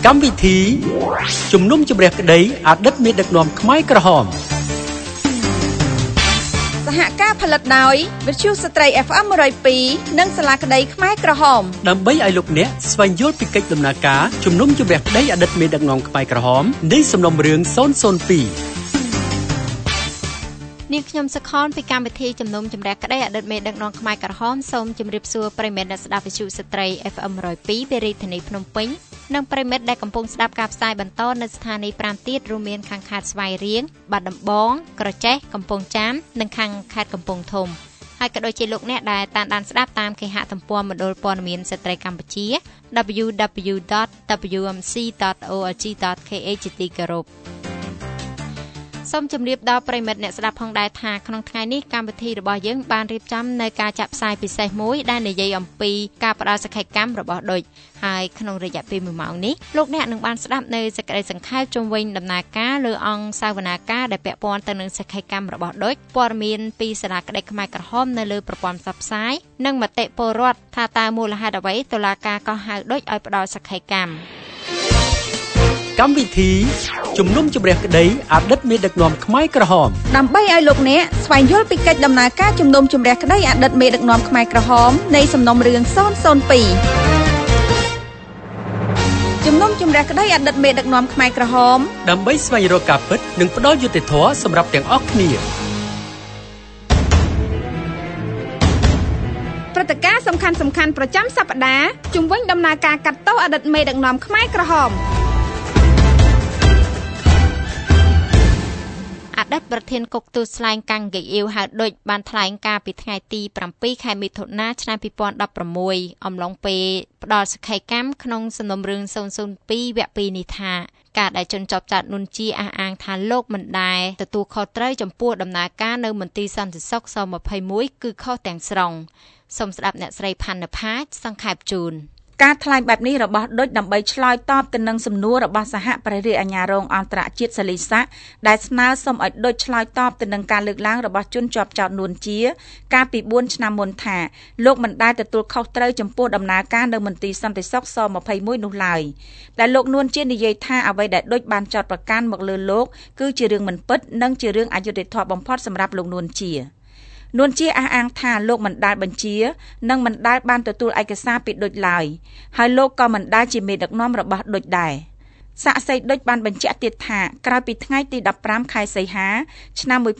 កម្មវិធីជំនុំជម្រះក្តីអតីតមេដឹកនាំខ្មែរក្រហមសហការផលិតដោយវិទ្យុស្ត្រី FM 102និងសាលាក្តីខ្មែរក្រហមដើម្បីឲ្យលោកអ្នកស្វែងយល់ពីកិច្ចដំណើរការជំនុំជម្រះក្តីអតីតមេដឹកនាំខ្មែរក្រហមនៃសំណុំរឿង002 នាងខ្ញុំសុខនពីកម្មវិធីជំនុំជម្រះក្តីអតីតមេដឹកនាំខ្មែរក្រហមសូមជម្រាបសួរប្រិយមិត្តអ្នកស្ដាប់វិទ្យុស្ត្រី FM 102ពីរាជធានីភ្នំពេញនិងប្រិយមិត្តដែលកំពុងស្ដាប់ការផ្សាយបន្តនៅស្ថានីយ៍5ទៀតរួមមានខាងខេត្តស្វាយរៀងបាត់ដំបងក្រចេះកំពង់ចាមនិងខាងខេត្តកំពង់ធំហើយក៏ដូចជាលោកអ្នកដែលតាមដានស្ដាប់តាមគេហទំព័រមណ្ឌលព័ត៌មានស្ត្រីកម្ពុជា www.wmc.org.kh ជាទីគោរពសូមជម្រាបដល់ប្រិយមិត្តអ្នកស្ដាប់ផងដែរថាក្នុងថ្ងៃនេះកម្មវិធីរបស់យើងបានរៀបចំនៅការចាក់ផ្សាយពិសេសមួយដែលនិយាយអំពីការផ្ដល់សក្ខីកម្មរបស់ឌុចហើយក្នុងរយៈពេល1ម៉ោងនេះលោកអ្នកនឹងបានស្ដាប់នៅសេចក្តីសង្ខេបជុំវិញដំណើរការលើអង្គសាវនាការដែលពាក់ព័ន្ធទៅនឹងសក្ខីកម្មរបស់ឌុចព័ត៌មានពីសាលាក្តីខ្មែរក្រហមនៅលើប្រព័ន្ធផ្សព្វផ្សាយនិងមតិពលរដ្ឋថាតើមូលហេតុអ្វីតុលាការក៏ហៅឌុចឲ្យផ្ដល់សក្ខីកម្មកម្មវិធីជំនុំជម្រះក្តីអតីតមេដឹកនាំខ្មែរក្រហមដើម្បីឲ្យលោកអ្នកស្វែងយល់ពីកិច្ចដំណើរការជំនុំជម្រះក្តីអតីតមេដឹកនាំខ្មែរក្រហមនៃសំណុំរឿង002ជំនុំជម្រះក្តីអតីតមេដឹកនាំខ្មែរក្រហមដើម្បីស្វែងរកការពិតនិងផ្ដល់យុត្តិធម៌សម្រាប់ទាំងអស់គ្នាព្រឹត្តិការណ៍សំខាន់ៗប្រចាំសប្តាហ៍ជំវិញដំណើរការកាត់ទោសអតីតមេដឹកនាំខ្មែរក្រហមអតីតប្រធានគុកទូតស្លែងកាំងហ្គេអ៊ីវហៅឌុចបានថ្លែងការពីថ្ងៃទី7ខែមិថុនាឆ្នាំ2016អំឡុងពេលផ្ដល់សក្ខីកម្មក្នុងសំណុំរឿង002វគ្គ2នេះថាការដែលជនជាប់ចោទនួនជាអះអាងថាលោកមិនដែលទទួលខុសត្រូវចំពោះដំណើរការនៅមន្ទីរសន្តិសុខស21គឺខុសទាំងស្រុងសូមស្ដាប់អ្នកស្រីផាន់នផាសង្ខេបជូនការថ្លែងបែបនេះរបស់ឌុចដើម្បីឆ្លើយតបទៅនឹងសំណួររបស់សហព្រះរាជអាជ្ញារងអន្តរជាតិសាលីសាក់ដែលស្នើសុំឲ្យឌុចឆ្លើយតបទៅនឹងការលើកឡើងរបស់ជនជាប់ចោទនួនជាកាលពី4ឆ្នាំមុនថាលោកមិនដែលទទួលខុសត្រូវចំពោះដំណើរការនៅមន្ទីរសន្តិសុខស21នោះឡើយដែលលោកនួនជានិយាយថាអ្វីដែលឌុចបានចោទប្រកាន់មកលើលោកគឺជារឿងមិនពិតនិងជារឿងអយុត្តិធម៌បំផុតសម្រាប់លោកនួនជានួនជាអះអាងថាលោកមិនដែលបញ្ជានិងមិនដែលបានទទួលឯកសារពីឌុចឡើយហើយលោកក៏មិនដែលជាមេដឹកនាំរបស់ឌុចដែរសាក្សីឌុចបានបញ្ជាក់ទៀតថាក្រោយពីថ្ងៃទី15ខែសីហាឆ្នាំ1977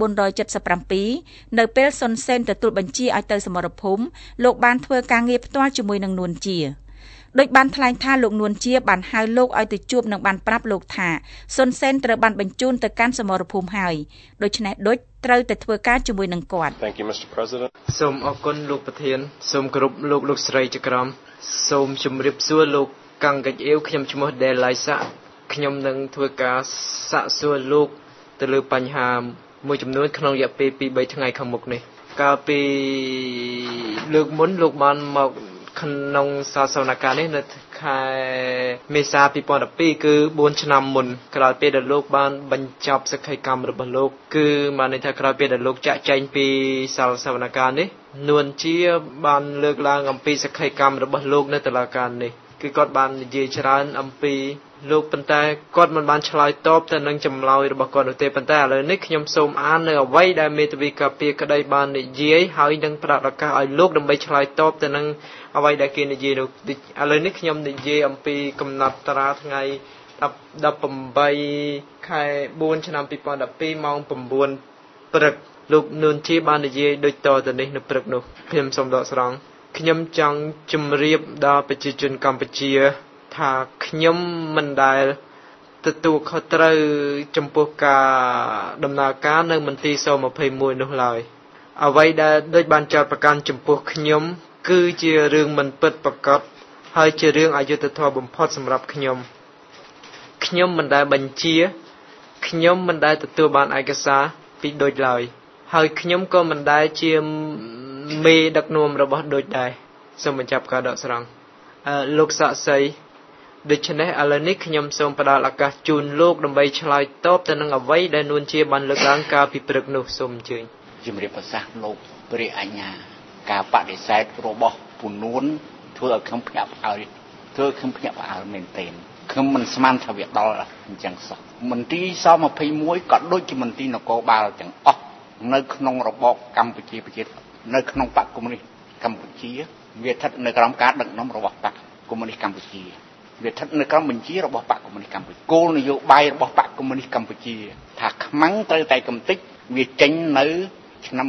នៅពេលសុនសេនទទួលបញ្ជាឲ្យទៅសមរភូមិលោកបានធ្វើការងារផ្ទាល់ជាមួយនឹងនួនជាដូចបានថ្លែងថាលោកនួនជាបានហៅលោកឲ្យទៅជួបនិងបានប្រាប់លោកថាសុនសេនត្រូវបានបញ្ជូនទៅកាន់សមរភូមិហើយដូច្នេះឌុចត្រូវតែធ្វើការជាមួយនឹងគាត់ Thank you Mr. President សូមអរគុណលោកប្រធានសូមគោរពលោកស្រីជាក្រមសូមជម្រាបសួរលោកកាំងហ្គេអ៊ីវខ្ញុំឈ្មោះដេឡៃសាខ្ញុំនឹងធ្វើការសាកសួរលោកទៅលើបញ្ហាមួយចំនួនក្នុងរយៈពេល2-3ថ្ងៃខាងមុខនេះកាលពីលើកមុនលោកបានមកក្នុងសាសនាការនេះនៅខែមេសា2012គឺ4ឆ្នាំមុនក្រោយពេលដែលលោកបានបញ្ចប់សក្ខីកម្មរបស់លោកគឺបានន័យថាក្រោយពេលដែលលោកចាក់ចែងពីសាសនាការនេះនួនជាបានលើកឡើងអំពីសក្ខីកម្មរបស់លោកនៅតុលាការនេះគឺគាត់បាននិយាយច្រើនអំពីលោកប៉ុន្តែគាត់មិនបានឆ្លើយតបទៅនឹងចម្លើយរបស់គាត់នោះទេប៉ុន្តែឥឡូវនេះខ្ញុំសូមអាននៅអ្វីដែលមេធាវីការពារក្តីបាននិយាយហើយនឹងផ្ដល់ឱកាសឲ្យលោកដើម្បីឆ្លើយតបទៅនឹងអ្វីដែលគេនិយាយនោះឥឡូវនេះខ្ញុំនិយាយអំពីកំណត់តារាថ្ងៃ18ខែ4ឆ្នាំ2012ម៉ោង9ព្រឹកលោកនួនជាបាននិយាយដូចតទៅនេះនៅព្រឹកនោះខ្ញុំសូមដកស្រង់ខ្ញុំចង់ជម្រាបដល់ប្រជាជនកម្ពុជាថាខ្ញុំមិនដែលទទួលខុសត្រូវចំពោះការដំណើរការនៅមន្ទីរស21នោះឡើយអ្វីដែលដូចបានចោទប្រកាន់ចំពោះខ្ញុំគឺជារឿងមិនពិតប្រាកដហើយជារឿងអយុត្តិធម៌បំផុតសម្រាប់ខ្ញុំមិនដែលបញ្ជាខ្ញុំមិនដែលទទួលបានឯកសារពីឌុចឡើយហើយខ្ញុំក៏មិនដែលជាមេដឹកនាំរបស់ឌុចដែរសូមបញ្ចប់ការដកស្រង់លោកសាក់សីដូច្នេះឥឡូវនេះខ្ញុំសូមផ្ដល់ឱកាសជូនលោកដើម្បីឆ្លើយតបទៅនឹងអ្វីដែលនួនជាបានលើកឡើងកាលពីព្រឹកនោះសូមអញ្ជើញជំរាបប្រសាសន៍លោកព្រះអញ្ញាការបដិសេធរបស់ពូនួនធ្វើឲ្យខ្ញុំភ្ញាក់ផ្អើលមែនទែនខខ្ញុំមិនស្មានថាវាដល់អញ្ចឹងសោះមន្ទីរស21ក៏ដូចជាមន្ទីរនគរបាលទាំងអស់នៅក្នុងរបបកម្ពុជាប្រជានៅក្នុងបកកុម្មុយនីសកម្ពុជាវាស្ថិតនៅក្រោមការដឹកនាំរបស់បកកុម្មុយនីសកម្ពុជាវាស្ថិតនៅក្រោមបញ្ជារបស់បកកុម្មុយនីសកម្ពុជាគោលនយោបាយរបស់បកកុម្មុយនីសកម្ពុជាថាខ្មាំងត្រូវតែកំទេចវាចេញនៅឆ្នាំ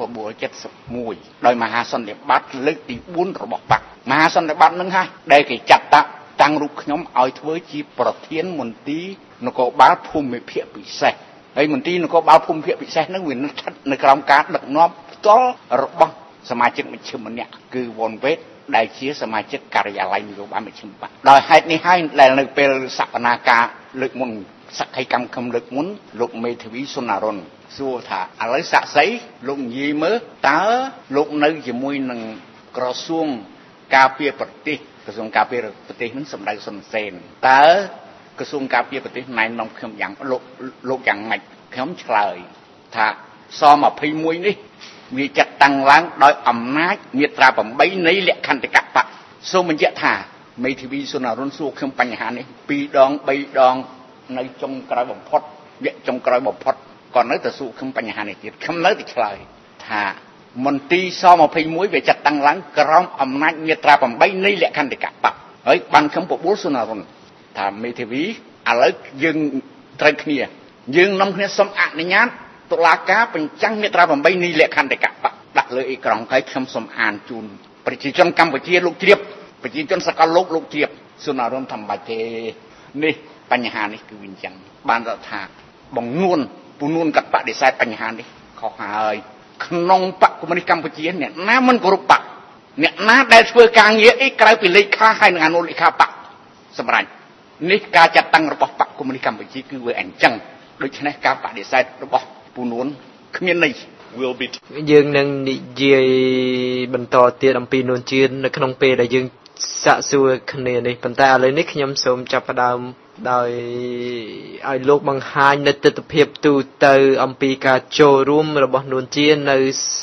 1971ដោយមហាសន្និបាតលើកទី4របស់បកមហាសន្និបាតនឹងហើយដែលគេចាត់តាំងរូបខ្ញុំឲ្យធ្វើជាប្រធានមន្ទីរនគរបាលភូមិភាគពិសេសហើយមន្ទីរនគរបាលភូមិភាគពិសេសនឹងវាស្ថិតនៅក្រោមការដឹកនាំផ្ទាល់របស់សមាជិកម្ជ្ឈិមម្នាក់គឺវ៉ុនវេតដែលជាសមាជិកការិយាល័យនយោបាយមជ្ឈិមបកដោយហេតុនេះហើយដែលនៅពេលសវនាការលើកមុនសក្ខីកម្មខំលើកមុនលោកមេធាវីសុណារុនសួរថាឥឡូវសាក់សីលោកនិយាយមើលតើលោកនៅជាមួយនឹងក្រសួងការពារប្រទេសក្រសួងការពារប្រទេសនឹងសម្ដៅសុនសេនតើក្រសួងការពារប្រទេសណែនាំខ្ញុំយ៉ាងលោកយ៉ាងម៉េចខ្ញុំឆ្លើយថាស21នេះវាចាត់តាំងឡើងដោយអំណាចមាត្រា8នៃលក្ខន្តិកបកសូមបញ្ជាក់ថាមេធាវីសុណារុនសួរខ្ញុំបញ្ហានេះ2ដង3ដងនៅចុងក្រោយបំផុតវគ្គចុងក្រោយបំផុតក៏នៅតែសួរខ្ញុំបញ្ហានេះទៀតខ្ញុំនៅតែឆ្លើយថាមន្ទីរស21វាចាត់តាំងឡើងក្រោមអំណាចមាត្រា8នៃលក្ខន្តិកបកហើយបានខ្ញុំបបួលសុណារុនថាមេធាវីឥឡូវយើងត្រូវគ្នាយើងនាំគ្នាសូមអនុញ្ញាតតុលាការបញ្ចាំងមាត្រា8នៃលក្ខន្តិកបកដាក់លើអេក្រង់ហើយខ្ញុំសូមអានជូនប្រជាជនកម្ពុជាលោកជ្រាបប្រជាជនសកលលោកជ្រាបសុណារុនថាបាច់ទេនេះបញ្ហានេះគឺវាអញ្ចឹងបានថាបងនួនពូនួនក៏បដិសេធបញ្ហានេះខុសហើយក្នុងបកកុម្មុយនីសកម្ពុជាអ្នកណាមិនគោរពបកអ្នកណាដែលធ្វើការងារអីក្រៅពីលេខាហើយនឹងអនុលេខាបកសម្រាប់នេះការចាត់តាំងរបស់បកកុម្មុយនីសកម្ពុជាគឺវាអញ្ចឹងដូច្នេះការបដិសេធរបស់ពូនួនគ្មានន័យយើងនឹងនិយាយបន្តទៀតអំពីនួនជាតិនៅក្នុងពេលដែលយើងសាកសួរគ្នានេះប៉ុន្តែឥឡូវនេះខ្ញុំសូមចាប់ផ្ដើមដោយឲ្យលោកបង្ហាញនៅទស្សនវិជ្ជាទូទៅអំពីការចូលរួមរបស់នួនជានៅស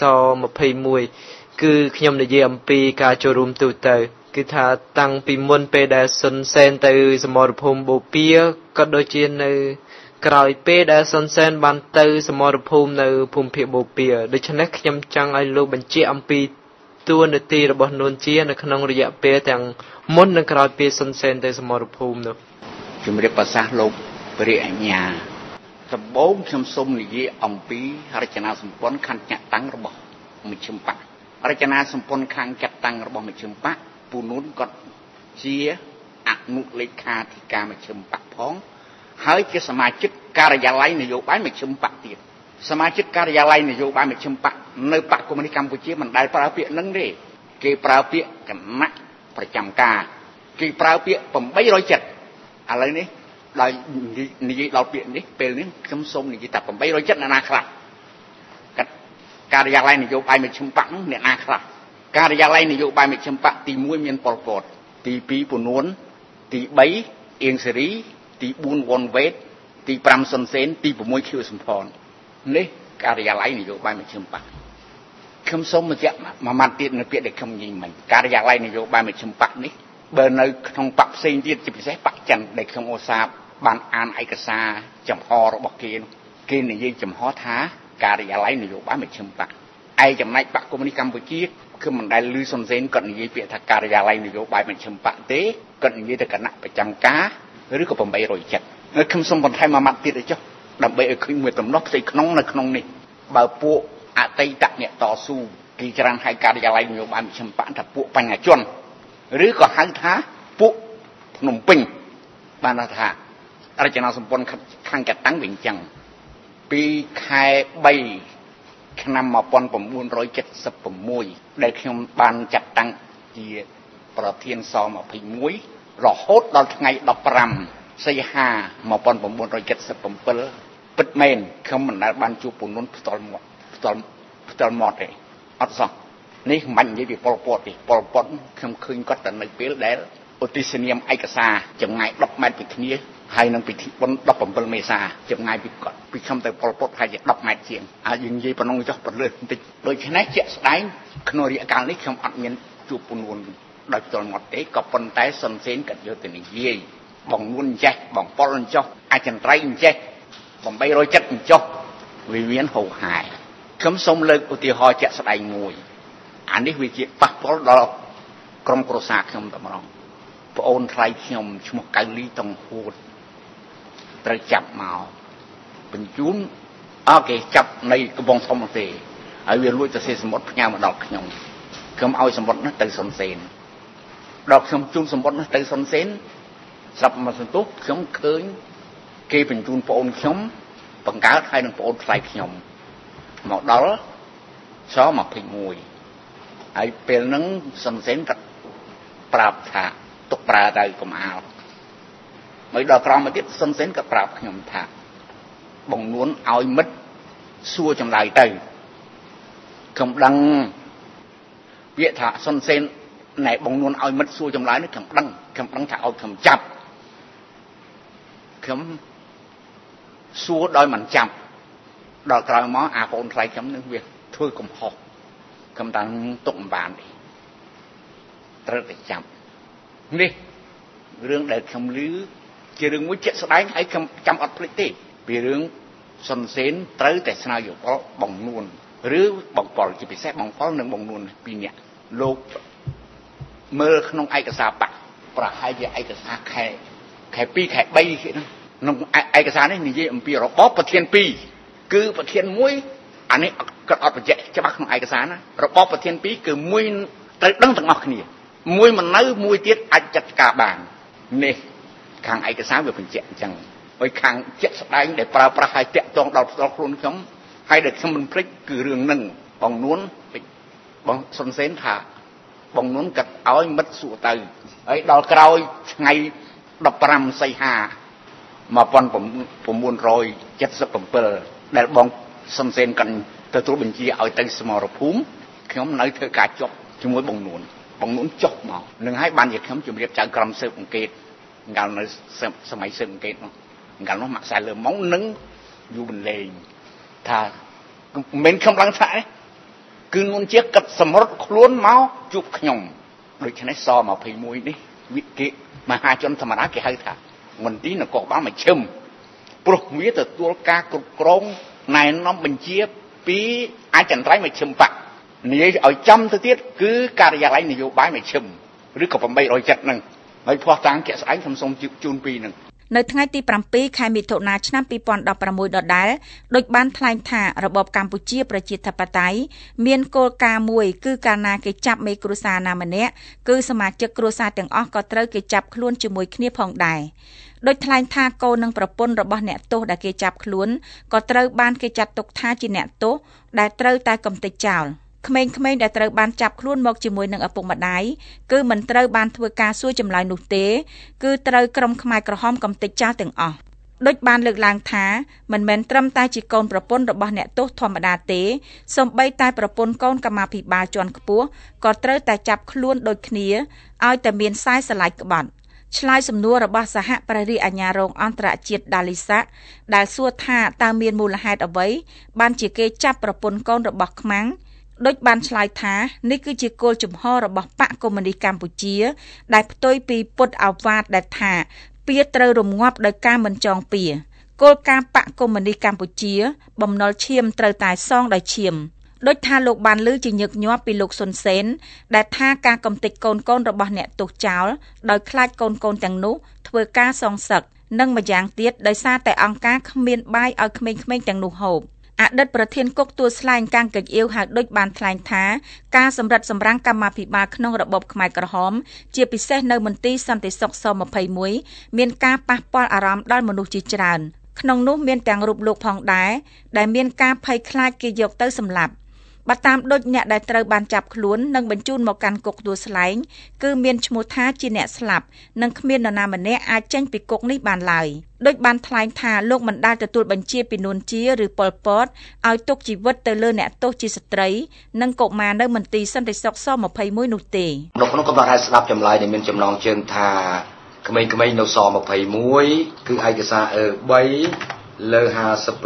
21គឺខ្ញុំនិយាយអំពីការចូលរួមទូទៅគឺថាតាំងពីមុនពេលដែលសុនសែនទៅសមរភូមិបូព៌ាក៏ដូចជានៅក្រោយពេលដែលសុនសែនបានទៅសមរភូមិនៅភូមិភាគបូព៌ាដូច្នេះខ្ញុំចង់ឲ្យលោកបញ្ជាក់អំពីតួនាទីរបស់នួនជានៅក្នុងរយៈពេលទាំងមុននិងក្រោយពេលសុនសែនទៅសមរភូមិនោះជំរាបប្រសាសន៍លោកព្រះអញ្ញាដំបូងខ្ញុំសូមនិយាយអំពីរចនាសម្ព័ន្ធខណ្ឌចាក់តាំងរបស់មជ្ឈិមបករចនាសម្ព័ន្ធខាងចាក់តាំងរបស់មជ្ឈិមបកពូនួនក៏ជាអនុលេខាធិការមជ្ឈិមបកផងហើយជាសមាជិកការិយាល័យនយោបាយមជ្ឈិមបកទៀតសមាជិកការិយាល័យនយោបាយមជ្ឈិមបកនៅបកកុម្មុយនីសកម្ពុជាមិនដែលប្រើពាក្យហ្នឹងទេគេប្រើពាក្យគណៈប្រចាំការគេប្រើពាក្យ807ឥឡូវនេះដោយនិយាយដល់ពាក្យនេះពេលនេះខ្ញុំសូមនិយាយថា807អ្នកណាខ្លះការិយាល័យនយោបាយមជ្ឈិមបកនោះអ្នកណាខ្លះការិយាល័យនយោបាយមជ្ឈិមបកទី1មានប៉ុលពតទី2ពនួនទី3អៀងសេរីទី4វ៉ុនវេតទី5សុនសេនទី6ខៀវសំផននេះការិយាល័យនយោបាយមជ្ឈិមបកខ្ញុំសូមបញ្ជាក់មួយម៉ាត់ទៀតនៅពាក្យដែលខ្ញុំនិយាយមិញការិយាល័យនយោបាយមជ្ឈិមបកនេះបើនៅក្នុងបកផ្សេងទៀតជាពិសេសបកចិនដែលខ្ញុំឧស្សាហ៍បានអានឯកសារចំហរបស់គេនិយាយចំហថាការិយាល័យនយោបាយមជ្ឈិមបកឯចំណែកបកកុម្មុយនីសកម្ពុជាគឺមិនដែលឮសុនសេនគាត់និយាយពាក្យថាការិយាល័យនយោបាយមជ្ឈិមបកទេគាត់និយាយតែគណៈប្រចាំការឬក៏807ហើយខ្ញុំសូមបន្ថែមមួយម៉ាត់ទៀតទៅចុះដើម្បីឲ្យឃើញមួយតំណោះផ្ទៃក្នុងនៅក្នុងនេះបើពួកអតីតអ្នកតស៊ូគេច្រើនហៅការិយាល័យនយោបាយមជ្ឈិមបកថាពួកបញ្ញជនឬក៏ហៅថាពួកភ្នំពេញបានថារចនាសម្ព័ន្ធខាងកតាំងវិញចឹងពីខែ3ឆ្នាំ1976ដែលខ្ញុំបានចាត់តាំងជាប្រធានស21រហូតដល់ថ្ងៃ15សីហា1977ពិតមែនខ្ញុំមិនដែលបានជួបពូនួនផ្ទាល់មាត់ទេអត់សោះនេះមិននិយាយពីប៉ុលពតទេប៉ុលពតខ្ញុំឃើញគាត់តែនៅពេលដែលឧទ្ទិសនាមឯកសារចម្ងាយ10ម៉ែត្រពីគ្នាហើយនឹងពិធីបុណ្យ17មេសាចម្ងាយពីគាត់ពីខ្ញុំទៅប៉ុលពតហើយជា10ម៉ែត្រជាងហើយយើងនិយាយប៉ុណ្ណឹងចុះប្រលើសបន្តិចដូច្នេះជាក់ស្ដែងក្នុងរយៈកាលនេះខ្ញុំអត់មានជួបពូនួនដោយផ្ទាល់មាត់ទេក៏ប៉ុន្តែសុនសេនក៏យកទៅនិយាយបងនួនចេះបងប៉ុលចុះអាចន្ត្រៃចេះបំ370ចុះវាមានហូរហែខ្ញុំសូមលើកឧទាហរណ៍ជាក់ស្ដែងមួយអានេះវាជាប៉ះពាល់ដល់ក្រុមគ្រួសារខ្ញុំតែម្ដងប្អូនថ្លៃខ្ញុំឈ្មោះកៅលីតុងហួតត្រូវចាប់មកបញ្ជូនគេចាប់ในកំពង់ធំទេហើយវាលួចទៅសេសមុទ្រផ្ញើមកដល់ខ្ញុំឲ្យសម្បត្តិនោះទៅសុនសេនដល់ខ្ញុំជូនសម្បត្តិនោះទៅសុនសេនស្រាប់មកសន្ទុះខ្ញុំឃើញគេបញ្ជូនប្អូនខ្ញុំបង្កើតហើយនឹងប្អូនថ្លៃខ្ញុំមកដល់ស21ហើយពេលហ្នឹងសុនសេនក៏ប្រាប់ថាទុកប្រើទៅកុំអាលហើយដល់ក្រោយមកទៀតសុនសេនក៏ប្រាប់ខ្ញុំថាបងនួនឲ្យមិត្តសួរចម្លើយទៅខ្ញុំដឹងពាក្យថាសុនសេនណែបងនួនឲ្យមិត្តសួរចម្លើយនេះខ្ញុំដឹងថាឲ្យខ្ញុំចាប់ខ្ញុំសួរដោយមិនចាប់ដល់ក្រោយមកអាប្អូនថ្លៃខ្ញុំនឹងវាធ្វើកំហុសខ្ញុំតាំងទុកមិនបានទេត្រូវតែចាប់នេះរឿងដែលខ្ញុំឮជារឿងមួយជាក់ស្ដែងហើយខ្ញុំចាំអត់ភ្លេចទេពីរឿងសុនសេនត្រូវតែស្នើយោបល់បងនួនឬបងប៉ុលជាពិសេសបងប៉ុលនិងបងនួនពីរនាក់លោកមើលក្នុងឯកសារប័ណ្ណប្រហែលជាឯកសារខែ2ខែ3គេក្នុងឯកសារនេះនិយាយអំពីរបបប្រធាន2គឺប្រធាន1អានេះគាត់អត់បញ្ជាក់ច្បាស់ក្នុងឯកសារណារបបប្រធាន2គឺមួយត្រូវដឹងទាំងអស់គ្នាមួយមិននៅមួយទៀតអាចចាត់ការបាននេះខាងឯកសារវាបញ្ជាក់អញ្ចឹងហើយខាងជាក់ស្ដែងដែលប្រើប្រាស់ឲ្យតាក់ទងដល់ផ្ទាល់ខ្លួនខ្ញុំហើយដែលខ្ញុំមិនភ្លេចគឺរឿងនឹងបងនួនបងសុនសេនថាបងនួនកាត់ឲ្យមិត្តសួរទៅហើយដល់ក្រោយថ្ងៃ15សីហា1977ដែលបងសុនសេនកាន់ទទួលបញ្ជាឲ្យទៅសមរភូមិខ្ញុំនៅធ្វើការចុះជាមួយបងនួនចុះមកនឹងហើយបានជាខ្ញុំជម្រាបចៅក្រមស៊ើបអង្កេតកាលនៅសម័យស៊ើបអង្កេតនោះកាលនោះម៉ាក់សែលើម៉ុងនឹងយូរបន្លែងថាមិនខ្ញុំឡើងថាគឺនួនជាកាត់សម្រុតខ្លួនមកជួបខ្ញុំដូច្នេះស21នេះវិគេមហាជនធម្មតាគេហៅថាមន្ទីរនគរបាលមជ្ឈិមព្រោះវាទទួលការគ្រប់គ្រងណែនាំបញ្ជាពីអចិន្ត្រៃយ៍មជ្ឈិមបកនិយាយឲ្យចំទៅទៀតគឺការិយាល័យនយោបាយមជ្ឈិមឬក៏870ហ្នឹងហើយផ្ោះតាំងជាក់ស្ដែងខ្ញុំសូមជូនពីហ្នឹងនៅថ្ងៃទី7ខែមិថុនាឆ្នាំ2016ដដែលដូចបានថ្លែងថារបបកម្ពុជាប្រជាធិបតេយ្យមានគោលការណ៍មួយគឺកាលណាគេចាប់មេគ្រួសារណាម្នាក់គឺសមាជិកគ្រួសារទាំងអស់ក៏ត្រូវគេចាប់ខ្លួនជាមួយគ្នាផងដែរដោយថ្លែងថាកូននិងប្រពន្ធរបស់អ្នកទោសដែលគេចាប់ខ្លួនក៏ត្រូវបានគេចាត់ទុកថាជាអ្នកទោសដែលត្រូវតែកំទេចចោលក្មេងៗដែលត្រូវបានចាប់ខ្លួនមកជាមួយនឹងឪពុកម្ដាយគឺមិនត្រូវបានធ្វើការសួរចម្លើយនោះទេគឺត្រូវក្រុមខ្មែរក្រហមកំទេចចោលទាំងអស់ដូចបានលើកឡើងថាមិនមែនត្រឹមតែជាកូនប្រពន្ធរបស់អ្នកទោសធម្មតាទេសូម្បីតែប្រពន្ធកូនកម្មាភិបាលជាន់ខ្ពស់ក៏ត្រូវតែចាប់ខ្លួនដូចគ្នាឲ្យតែមានខ្សែស្រឡាយក្បត់ឆ្លើយសំណួររបស់សហព្រះរាជអាជ្ញារងអន្តរជាតិដាលីសាដែលសួរថាតើមានមូលហេតុអ្វីបានជាគេចាប់ប្រពន្ធកូនរបស់ខ្មាំងដូចបានឆ្លើយថានេះគឺជាគោលជំហររបស់បកកុម្មុយនីសកម្ពុជាដែលផ្ទុយពីពុទ្ធឱវាទដែលថាពៀត្រូវរងាប់ដោយការមិនចងពៀគោលការណ៍បកកុម្មុយនីសកម្ពុជាបំណុលឈាមត្រូវតែសងដោយឈាមដូចថាលោកបានលើជាញឹកញាប់ពីលោកសុនសេនដែលថាការកំទេចកូនរបស់អ្នកទោសចោលដោយខ្លាចកូនទាំងនោះធ្វើការសងសឹកនិងម្យ៉ាងទៀតដោយសារតែអង្គការគ្មានបាយឲ្យក្មេងៗទាំងនោះហូបអតីតប្រធានគុកទួលស្លែងកាំងកិច្ចអៀវហៅដូចបានថ្លែងថាការសម្រិតសម្រាំងកម្មាភិបាលក្នុងរបបខ្មែរក្រហមជាពិសេសនៅមន្ទីរសន្តិសុខស21មានការប៉ះពាល់អារម្មណ៍ដល់មនុស្សជាច្រើនក្នុងនោះមានទាំងរូបលោកផងដែរដែលមានការភ័យខ្លាចគេយកទៅសម្លាប់បើតាមដូចអ្នកដែលត្រូវបានចាប់ខ្លួននិងបញ្ជូនមកកាន់គុកទួលស្លែងគឺមានឈ្មោះថាជាអ្នកស្លាប់និងគ្មាននរណាម្នាក់អាចចេញពីគុកនេះបានឡើយដូចបានថ្លែងថាលោកមិនដែលទទួលបញ្ជាពីនួនជាឬប៉ុលពតឲ្យទុកជីវិតទៅលើអ្នកទោសជាស្ត្រីនិងកុមារនៅមន្ទីរសន្តិសុខស21នោះទេនៅក្នុងកំណត់ហេតុស្ដាប់ចម្លើយដែលមានចំណងជើងថាក្មេងៗនៅស21គឺឯកសារ3លើ57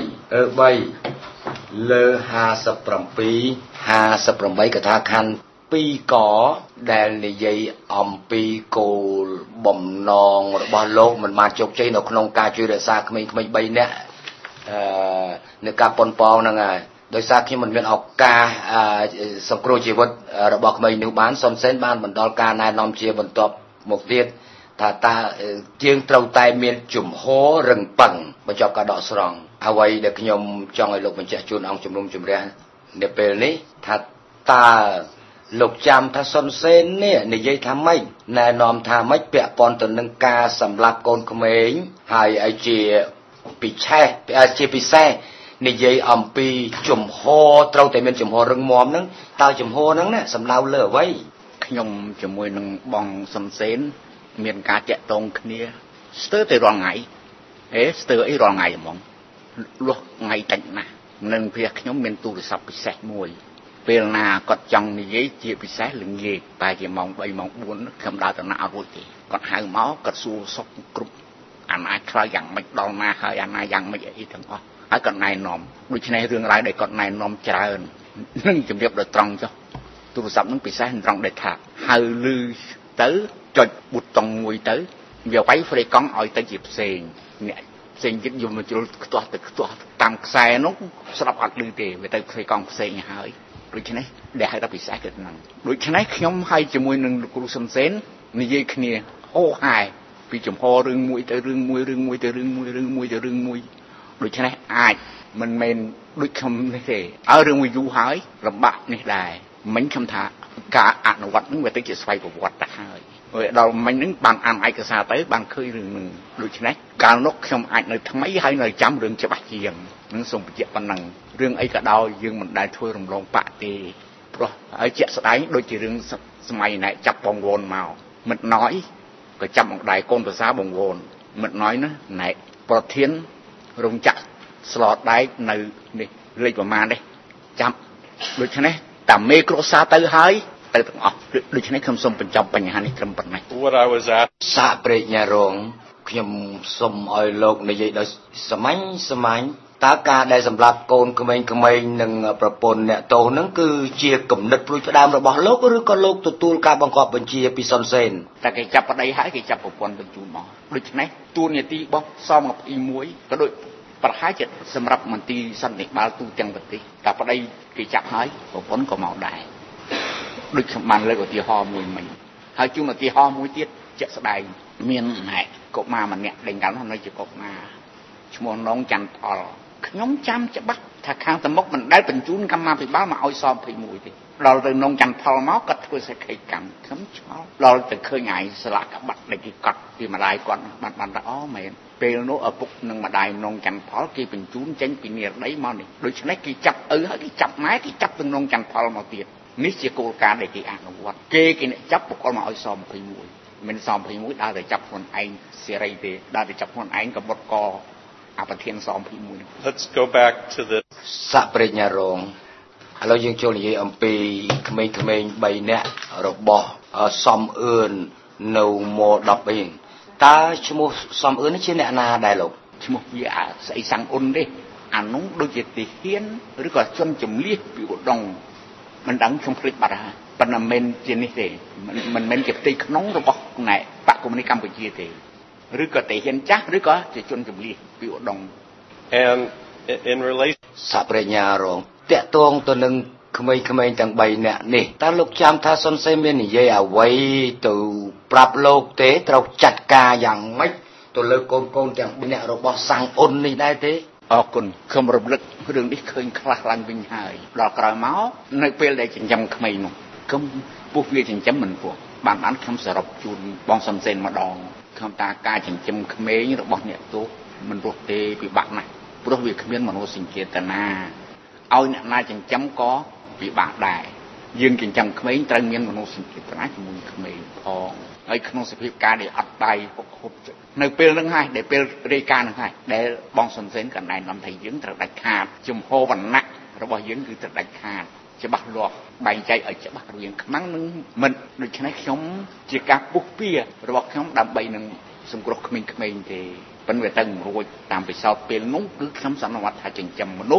58លើ57 58កថាខណ្ឌពីកដែលនិយាយអំពីគោលបំណងរបស់លោកមិនបានជោគជ័យនៅក្នុងការជួយរក្សាក្មេងៗ3នាក់នៅការប៉ុនប៉ងហ្នឹងហើយដោយសារខ្ញុំមិនមានឱកាសសង្គ្រោះជីវិតរបស់ក្មេងនោះបានសុនសេនបានបន្តការណែនាំជាបន្ទាប់មកទៀតថាតើជាងត្រូវតែមានជំហររឹងប៉ឹងបញ្ចប់ការដកស្រង់អ្វីដែលខ្ញុំចង់ឲ្យលោកបញ្ជាក់ជូនអង្គជំនុំជម្រះនៅពេលនេះថាតើលោកចាំថាសុនសេននេះនិយាយថាម៉េចណែនាំថាម៉េចពាក់ព័ន្ធទៅនឹងការសម្លាប់កូនក្មេងហើយឲ្យជាពិសេសនិយាយអំពីជំហរត្រូវតែមានជំហររឹងមាំហ្នឹងតើជំហរហ្នឹងណាសំដៅលើអ្វីខ្ញុំជាមួយនឹងបងសុនសេនមានការតាក់ទងគ្នាស្ទើរតែរាល់ថ្ងៃស្ទើរអីរាល់ថ្ងៃហ្មងលុះថ្ងៃតិចណាស់នឹងព្រះខ្ញុំមានទូរស័ព្ទពិសេសមួយពេលណាគាត់ចង់និយាយជាពិសេសល្ងាចតែជាម៉ោង3ម៉ោង4ខ្ញុំដើរទៅណាអត់រួចទេគាត់ហៅមកគាត់សួរសុខគ្រប់អាណាខ្លៅយ៉ាងម៉េចដល់ណាហើយអាណាយ៉ាងម៉េចអីទាំងអស់ហើយគាត់ណែនាំដូច្នេះរឿងរ៉ាវដែលគាត់ណែនាំច្រើននឹងជម្រាបដល់ត្រង់ចុះទូរស័ព្ទនឹងពិសេសត្រង់ដែលថាហៅលឺទៅចុចប៊ូតុងមួយទៅវាវាយហ្វ្រេកង់ឲ្យទៅជាផ្សេងអ្នកផ្សេងទៀតយកមកជ្រុលខ្ទាស់ទៅខ្ទាស់តាមខ្សែនោះស្ដាប់អត់ឮទេវាទៅហ្វ្រេកង់ផ្សេងហើយដូច្នេះដែលហៅថាពិសេសគឺហ្នឹងដូច្នេះខ្ញុំហើយជាមួយនឹងលោកគ្រូសុនសេននិយាយគ្នាអូហែពីចំហរឿងមួយទៅរឿងមួយរឿងមួយទៅរឿងមួយរឿងមួយទៅរឿងមួយដូច្នេះអាចមិនមែនដូចខ្ញុំនេះទេឲ្យរឿងមួយយូរហើយលំបាកនេះដែរមិញខ្ញុំថាការអនុវត្តនឹងវាទៅជាស្វ័យប្រវត្តិទៅហើយដល់មិញហ្នឹងបានអានឯកសារទៅបានឃើញរឿងហ្នឹងដូច្នេះកាលនោះខ្ញុំអាចនៅថ្មីហើយនៅចាំរឿងច្បាស់ជាងនឹងសូមបញ្ជាក់ប៉ុណ្ណឹងរឿងអីក៏ដោយយើងមិនដែលធ្វើរំលងបាក់ទេព្រោះហើយជាក់ស្ដែងដូចជារឿងសម័យណែចាប់បងវ៉ុនមកមិត្តណយក៏ចាប់អង្ដាយកូនប្រសាបងវ៉ុនមិត្តណយណាណែប្រធានរោងចក្រស្លដែកនៅនេះលេខប្រមាណនេះចាប់ដូច្នេះតាមេគ្រួសារទៅហើយទៅទាំងអស់ដូច្នេះខ្ញុំសូមបញ្ចប់បញ្ហានេះត្រឹមប៉ុណ្ណេះសាកប្រេកញ៉ារងខ្ញុំសូមឲ្យលោកនិយាយដោយសាមញ្ញតើការដែលសម្រាប់កូនក្មេងៗនិងប្រពន្ធអ្នកទោសហ្នឹងគឺជាគំនិតព្រួយផ្ដើមរបស់លោកឬក៏លោកទទួលការបង្គាប់បញ្ជាពីសុនសេនតែគេចាប់ប្តីហើយគេចាប់ប្រពន្ធបញ្ជូនមកដូច្នេះទួលនីតិរបស់ស21ក៏ដូចប្រហែលជាសម្រាប់មន្ទីរសន្តិបាលទូទាំងប្រទេសតែប្តីគេចាប់ហើយប្រពន្ធក៏មកដែរដូចខ្ញុំបានលើកឧទាហរណ៍មួយមិញហើយជួនឧទាហរណ៍មួយទៀតជាក់ស្ដែងមានណែកុមារម្នាក់ដេញកាលនោះនៅជាកុមារឈ្មោះនងច័ន្ទផលខ្ញុំចាំច្បាស់ថាខាងតមុខមិនដែលបញ្ជូនកម្មាភិបាលមកឲ្យស21ទេដល់ទៅនងច័ន្ទផលមកគាត់ធ្វើសេចក្ដីកម្មខ្ញុំឆ្ងល់ដល់ទៅឃើញឯងស្លាកក្បាត់ដែលគេកត់ពីម្ដាយគាត់បានថាអូមែនពេលនោះឪពុកនិងម្ដាយនងច័ន្ទផលគេបញ្ជូនចេញពីនិរដីមកនេះដូច្នេះគេចាប់ឪហើយគេចាប់ម៉ែគេចាប់ទៅនងច័ន្ទផលមកទៀតនេះជាគោលការណ៍ដែលគេអនុវត្តគេអ្នកចាប់បុគ្គលមកឲ្យស21មិន21ដើរទៅចាប់ខ្លួនឯងសេរីទេដើរទៅចាប់ខ្លួនឯងក៏បុតកអប្រធាន21 Let's go back to the សាប្រេញ្ញារងឥឡូវយើងចូលនិយាយអំពីក្មេងៗ3នាក់របស់សំអឿននៅម៉12តើឈ្មោះសំអឿននេះជាអ្នកណាដែរលោកឈ្មោះវាស្អីសាំងអ៊ុនទេអានោះដូចជាទាហានឬក៏ជនជំនះពីឧដុង្គមិនដឹងខ្ញុំភ្លេចបាត់ហើយប៉ុន្តែមិនជានេះទេមិនមែនជាផ្ទៃក្នុងរបស់ណែបកកុម្មុយនីកម្ពុជាទេឬក៏ទាហានចាស់ឬក៏ជាជនជំនះពីឧដុង្គ and in relation សាប្រេញ្ញារងតាក់ទងទៅនឹងក្មេងៗទាំង3នាក់នេះតើលោកចាំថាសុនសេនមាននិយាយអ្វីទៅប្រាប់លោកទេត្រូវចាត់ការយ៉ាងម៉េចទៅលើកូនទាំង3នាក់របស់សាំងអ៊ុននេះដែរទេអរគុណខ្ញុំរំលឹករឿងនេះឃើញខ្លះឡើងវិញហើយដល់ក្រោយមកនៅពេលដែលចិញ្ចឹមក្មេងនោះខ្ញុំពោះវាចិញ្ចឹមមិនពោះបានខ្ញុំសរុបជូនបងសំសេនម្ដងខ្ញុំថាការចិញ្ចឹមក្មេងរបស់អ្នកទោសមិនរស់ទេពិបាកណាស់ព្រោះវាគ្មានមនោសញ្ចេតនាឲ្យអ្នកណាចិញ្ចឹមក៏ពិបាកដែរយើងចិញ្ចឹមក្មេងត្រូវមានមនោសញ្ចេតនាជាមួយក្មេងផងហើយក្នុងសភាពការដែលអត់ដៃពុកហូបនៅពេលហ្នឹងហើយដែលពេលរាយការណ៍ហ្នឹងហើយដែលបងសុនសេនកណ្ដាលនាំថាយើងត្រូវដាច់ខាតជំហរវណ្ណៈរបស់យើងគឺត្រូវដាច់ខាតច្បាស់លាស់បែងចែកឲ្យច្បាស់រវាងខ្មាំងនិងមិនដូច្នេះខ្ញុំជាការពុះពៀរបស់ខ្ញុំដើម្បីនឹងសង្គ្រោះក្មេងៗទេប៉ុន្តែទៅរួចតាមពិសោធន៍ពេលនោះគឺខ្ញុំសន្និដ្ឋានថាចិញ្ចឹមមនុស្ស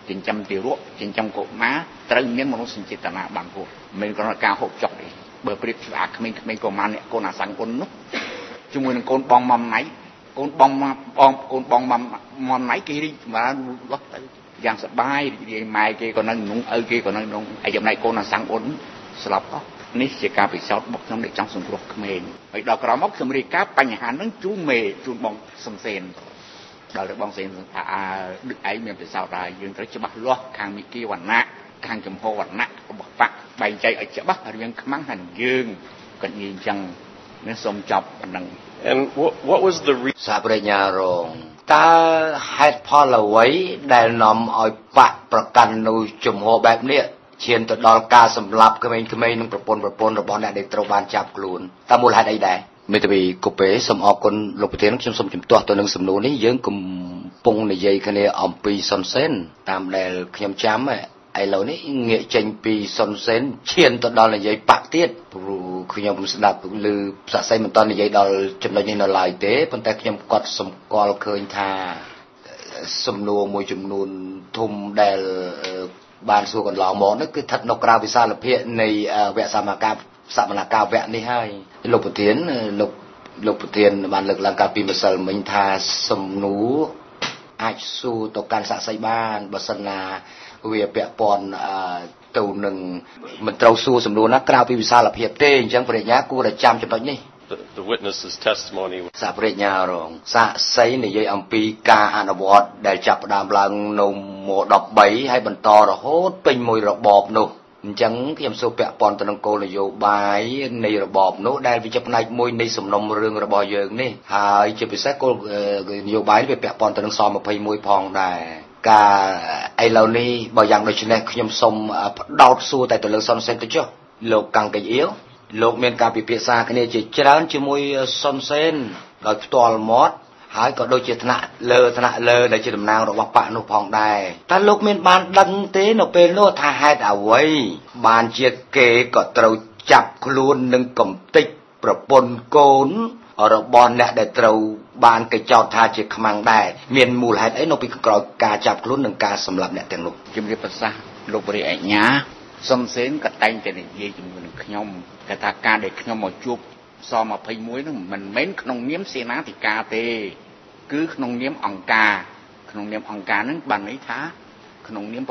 ចិញ្ចឹមទារកចិញ្ចឹមកុមារត្រូវមានមនោសញ្ចេតនាបានហូបមិនគ្រាន់តែការហូបចុកទេបើប្រៀបស្អាតក្មេងៗកុមារអ្នកកូនអាសង្ឃគុណនោះជាមួយនឹងកូនបងម៉ាំណៃកូនបងម៉ាំណៃគេរីកបានលោះទៅយ៉ាងសប្បាយរីករាយម៉ែគេក៏នៅក្នុងឪគេក៏នៅក្នុងឯចំណែកកូនអាសង្ឃគុណស្លាប់អស់នេះជាការពិសោធន៍របស់ខ្ញុំដែលចង់សង្គ្រោះក្មេងហើយដល់ក្រោយមកខ្ញុំរាយការណ៍បញ្ហាហ្នឹងជូនបងសំសេនដល់បងសេនថាដឹកឯងមានពិសោធន៍ហើយយើងត្រូវច្បាស់លាស់ខាងមីគីវណ្ណៈខាងចំហវណ្ណៈរបស់បកបែងចែកឲ្យច្បាស់រៀងខ្មាំងហើយយើងក៏និយាយអញ្ចឹងនេះសូមចប់ប៉ុណ្ណឹង And what was the សាប្រញ្ញារងតើហេតុផលអ្វីដែលនាំឲ្យបកប្រកាន់នៅជំហរបែបនេះឈានទៅដល់ការសម្លាប់ក្មេងៗនិងប្រពន្ធរបស់អ្នកដែលត្រូវបានចាប់ខ្លួនតើមូលហេតុអីដែរមេធាវីកូពេសូមអរគុណលោកប្រធានខ្ញុំសូមជំទាស់ទៅនឹងសំណួរនេះយើងកំពុងនិយាយគ្នាអំពីសុនសេនតាមដែលខ្ញុំចាំឥឡូវនេះងាកចេញពីសុនសេនឈានទៅដល់និយាយបកទៀតព្រោះខ្ញុំស្ដាប់ឮសាក់សីមិនតនិយាយដល់ចំណុចនេះនៅឡើយទេប៉ុន្តែខ្ញុំគាត់សម្គាល់ឃើញថាសំណួរមួយចំនួនធំដែលបានសួរកន្លងមកនោះគឺស្ថិតនៅក្រៅវិសាលភាពនៃវគ្គសមាការវគ្គនេះហើយលោកប្រធានបានលើកឡើងកាលពីម្សិលមិញថាសំណួរអាចសួរទៅកាន់សាក់សីបានបើសិនណាវាពាក់ព័ន្ធទៅនឹងមិនត្រូវសួរសំណួរណាក្រៅពីវិសាលភាពទេអញ្ចឹងបរិញ្ញាគួរតែចាំចំណុចនេះ the witness's testimony សាប្រញ្ញារងសាក់សីនិយាយអំពីការអនុវត្តដែលចាប់ផ្ដើមឡើងនៅម13ហើយបន្តរហូតពេញមួយរបបនោះអញ្ចឹងខ្ញុំសូមពាក់ព័ន្ធទៅនឹងគោលនយោបាយនៃរបបនោះដែលវាជាផ្នែកមួយនៃសំណុំរឿងរបស់យើងនេះហើយជាពិសេសគោលនយោបាយវាពាក់ព័ន្ធទៅនឹងស21ផងដែរការឥឡូវនេះបើយ៉ាងដូចនេះខ្ញុំសូមផ្ដោតសួរតែទៅលើសុនសេនទៅចុះលោកកាំងកេអ៊ីវលោកមានការពិភាក្សាគ្នាជាច្រើនជាមួយសុនសេនដោយផ្ទាល់មាត់ហើយក៏ដូចជាថ្នាក់លើដែលជាតំណាងរបស់បកនោះផងដែរតែលោកមានបានដឹងទេនៅពេលនោះថាហេតុអ្វីបានជាគេក៏ត្រូវចាប់ខ្លួននឹងកំទេចប្រពន្ធកូនរបស់អ្នកដែលត្រូវបានគេចោទថាជាខ្មាំងដែរមានមូលហេតុអីនៅពីក្រោយការចាប់ខ្លួននិងការសម្លាប់អ្នកទាំងនោះជំរាបប្រសាសន៍លោកបរិយាអញ្ញាសុនសេនក៏តែងតែនិយាយជាមួយនឹងខ្ញុំគេថាការដែលខ្ញុំមកជួបស21នោះមិនមែនក្នុងនាមសេនាធិការទេគឺក្នុងនាមអង្គការហ្នឹងបានន័យថាក្នុងនាម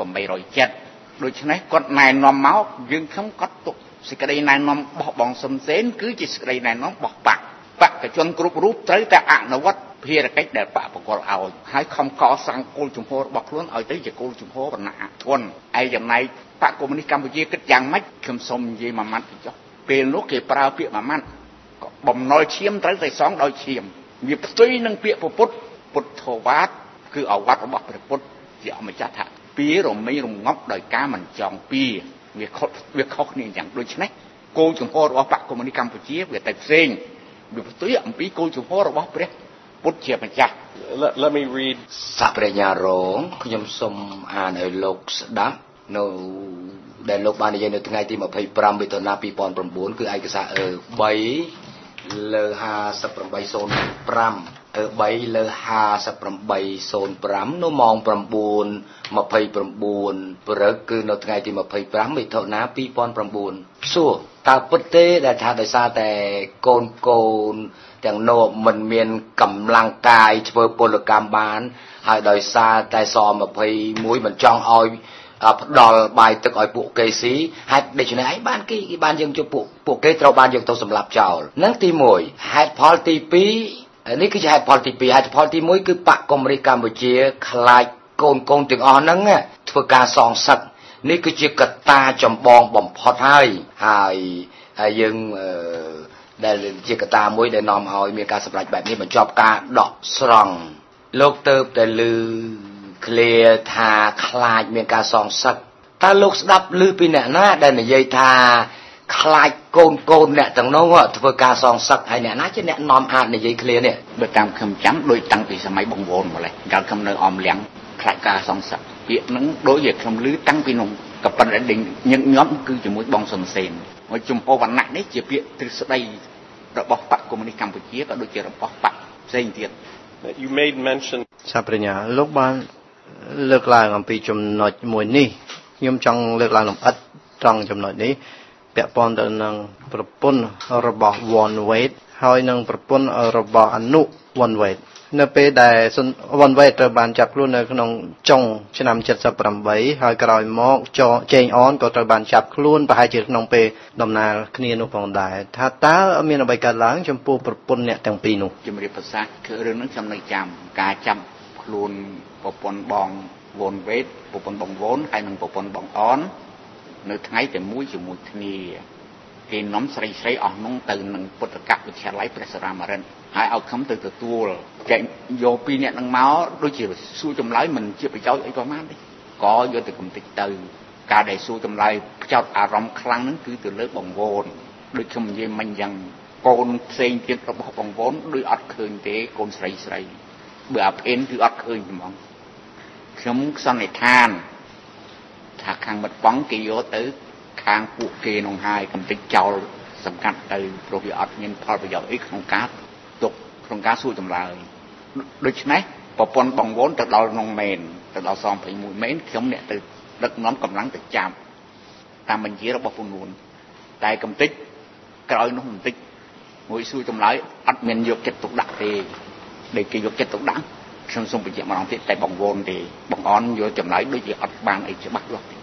807ដូច្នេះគាត់ណែនាំមកយើងខ្ញុំគាត់ទុកសេចក្តីណែនាំរបស់បងសុនសេនគឺជាសេចក្តីណែនាំរបស់បកជនគ្រប់រូបត្រូវតែអនុវត្តភារកិច្ចដែលបកបកលឲ្យហើយខំកសាងគោលជំហររបស់ខ្លួនឲ្យទៅជាគោលជំហរវណ្ណៈអធនឯចំណែកបកកុម្មុយនីសកម្ពុជាគិតយ៉ាងម៉េចខ្ញុំសូមនិយាយមួយម៉ាត់ទៅចុះពេលនោះគេប្រើពាក្យមួយម៉ាត់បំណុលឈាមត្រូវតែសងដោយឈាមវាផ្ទុយនឹងពាក្យពុទ្ធវាទគឺអវត្តរបស់ព្រះពុទ្ធជាអម្ចាស់ថាពីរមីរងប់ដោយការមិនចង់ពីវាខុសគ្នាយ៉ាងដូចនេះគោលជំហររបស់បកកុម្មុយនីសកម្ពុជាវាតែផ្សេងវាផ្ទុយអំពីគោលជំហររបស់ព្រះពុទ្ធជាម្ចាស់ Let me read សាប្រញ្ញារងខ្ញុំសូមអានឲ្យលោកស្ដាប់នៅដែលលោកបាននិយាយនៅថ្ងៃទី25មិថុនា2009គឺឯកសារ3លើ5805 3លើ5805នៅម៉ោង 9:29 ព្រឹកគឺនៅថ្ងៃទី25មិថុនា2009សួរតើពិតទេដែលថាដោយសារតែកូនទាំងនោះមិនមានកម្លាំងកាយធ្វើពលកម្មបានហើយដោយសារតែស21មិនចង់ឲ្យផ្ដល់បាយទឹកឲ្យពួកគេស៊ីហេតុដូច្នេះឯងបានយើងជួបពួកគេត្រូវបានយកទៅសម្លាប់ចោលនឹងទី1ហេតុផលទី2នេះគឺជាហេតុផលទី2ហេតុផលទី1គឺបកកុម្មុយនីសកម្ពុជាខ្លាចកូនទាំងអស់ហ្នឹងធ្វើការសងសឹកនេះគឺជាកត្តាចម្បងបំផុតហើយយើងដែលជាកត្តាមួយដែលនាំឲ្យមានការសម្រេចបែបនេះបញ្ចប់ការដកស្រង់លោកទៅតែឮឃ្លាថាខ្លាចមានការសងសឹកតើលោកស្ដាប់ឮពីអ្នកណាដែលនិយាយថាខ្លាចកូនអ្នកទាំងនោះធ្វើការសងសឹកហើយអ្នកណាជាអ្នកនាំអាចនិយាយឃ្លានេះបើតាមខ្ញុំចាំដូចតាំងពីសម័យបងប្អូនម្លេះកាលខ្ញុំនៅអមលៀងខ្លាចការសងសឹកពាក្យហ្នឹងដូចជាខ្ញុំឮតាំងពីនោះក៏ប៉ុន្តែញឹកញាប់គឺជាមួយបងសុនសេនហើយចំពោះវណ្ណៈនេះជាពាក្យទ្រឹស្ដីរបស់បកកុម្មុយនីសកម្ពុជាក៏ដូចជារបស់បកផ្សេងទៀត You made mention សាប្រញ្ញាលោកបានលើកឡើងអំពីចំណុចមួយនេះខ្ញុំចង់លើកឡើងលម្អិតត្រង់ចំណុចនេះពាក់ព័ន្ធទៅនឹងប្រព័ន្ធរបស់ One Weight ហើយនឹងប្រព័ន្ធរបស់អនុ One Weight នៅពេលដែល One Weight ត្រូវបានចាប់ខ្លួននៅក្នុងចុងឆ្នាំ78ហើយក្រោយមកជេងអនក៏ត្រូវបានចាប់ខ្លួនប្រហែលជាក្នុងពេលដំណើរគ្នានោះផងដែរថាតើមានអ្វីកើតឡើងចំពោះប្រពន្ធអ្នកទាំងពីរនោះជំរាបប្រសាសន៍គឺរឿងនេះខ្ញុំនៅចាំការចាប់ខ្លួនប្រពន្ធបង One Weight ប្រពន្ធបងវ៉ុនហើយនិងប្រពន្ធបងអននៅថ្ងៃតែមួយជាមួយគ្នាគេនាំស្រីអស់នោះទៅនឹងពុទ្ធកវិទ្យាល័យព្រះសរាមរិន្ទហើយឲ្យខ្ញុំទៅទទួលចែកយកពីរអ្នកនឹងមកដូចជាសួរចម្លើយមិនជាប្រយោជន៍អីប្រហែលទេក៏យកទៅកំតិចទៅការដែលសួរចម្លើយផ្ចោតអារម្មណ៍ខ្លាំងហ្នឹងគឺទៅលើបងវ៉ុនដូចខ្ញុំនិយាយមិញយ៉ាងកូនផ្សេងទៀតរបស់បងវ៉ុនដូចអត់ឃើញទេកូនស្រីបើអាផ្អិនគឺអត់ឃើញហ្មងខ្ញុំសន្និដ្ឋានថាខាងមិត្តបងគេយកទៅខាងពួកគេនោះហើយកំតិចចោលសង្កាត់ទៅព្រោះវាអត់មានផលប្រយោជន៍អីក្នុងការទុកក្នុងការសួរចម្លើយដូច្នេះប្រពន្ធបងវ៉ុនទៅដល់ក្នុងមែនទៅដល់ស21មែនខ្ញុំអ្នកទៅដឹកនាំកម្លាំងទៅចាប់តាមបញ្ជារបស់ពនួនតែកំតិចក្រោយនោះបន្តិចមួយសួរចម្លើយអត់មានយកចិត្តទុកដាក់ទេដែលគេយកចិត្តទុកដាក់ខ្ញុំសូមបញ្ជាក់ម្ដងទៀតតែបងវ៉ុនទេបងអនយកចម្លើយដូចជាអត់បានអីច្បាស់លាស់ទេ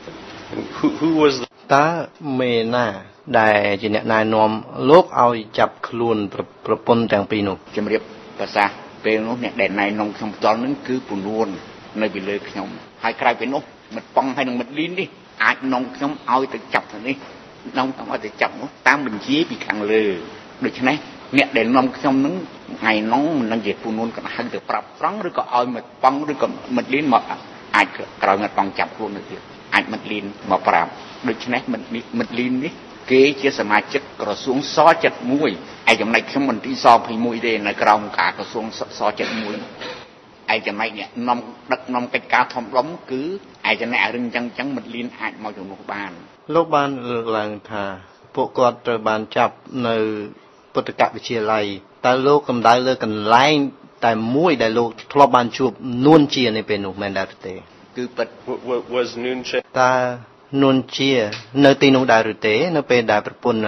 Who was តើមេណាដែលជាអ្នកណែនាំលោកឲ្យចាប់ខ្លួនប្រពន្ធទាំងពីរនោះជំរាបប្រសាសន៍ពេលនោះអ្នកដែលណែនាំខ្ញុំផ្ទាល់នឹងគឺពនួននៅពីលើខ្ញុំហើយក្រៅពីនោះមិត្តប៉ងហើយនឹងមិត្តលីននេះអាចនាំខ្ញុំឲ្យទៅចាប់ទៅនេះនាំខ្ញុំឲ្យទៅចាប់នោះតាមបញ្ជាពីខាងលើដូច្នេះអ្នកដែលនាំខ្ញុំនឹងថ្ងៃនោះមិនដឹងជាពនួនក៏ហៅទៅប្រាប់ត្រង់ឬក៏ឲ្យមិត្តប៉ងឬក៏មិត្តលីនមកអាចក្រោយមិត្តប៉ងចាប់ខ្លួនទៅទៀតអាចមិត្តលីនមកប្រាប់ដូច្នេះមិត្តលីននេះគេជាសមាជិកក្រសួងស71ឯចំណែកខ្ញុំមន្ត្រីស21ទេនៅក្រោមការក្រសួងស71ឯចំណែកអ្នកដឹកនាំកិច្ចការធំដុំគឺឯចំណែករឿងចឹងមិត្តលីនអាចមកជំនួសបានលោកបានលើកឡើងថាពួកគាត់ត្រូវបានចាប់នៅពុទ្ធកវិទ្យាល័យតើលោកកំដៅលើកន្លែងតែមួយដែលលោកធ្លាប់បានជួបនួនជានៅពេលនោះមែនដែរទេគឺពិត was Noon Che តើនួនជានៅទីនោះដែរឬទេនៅពេលដែលប្រពន្ធ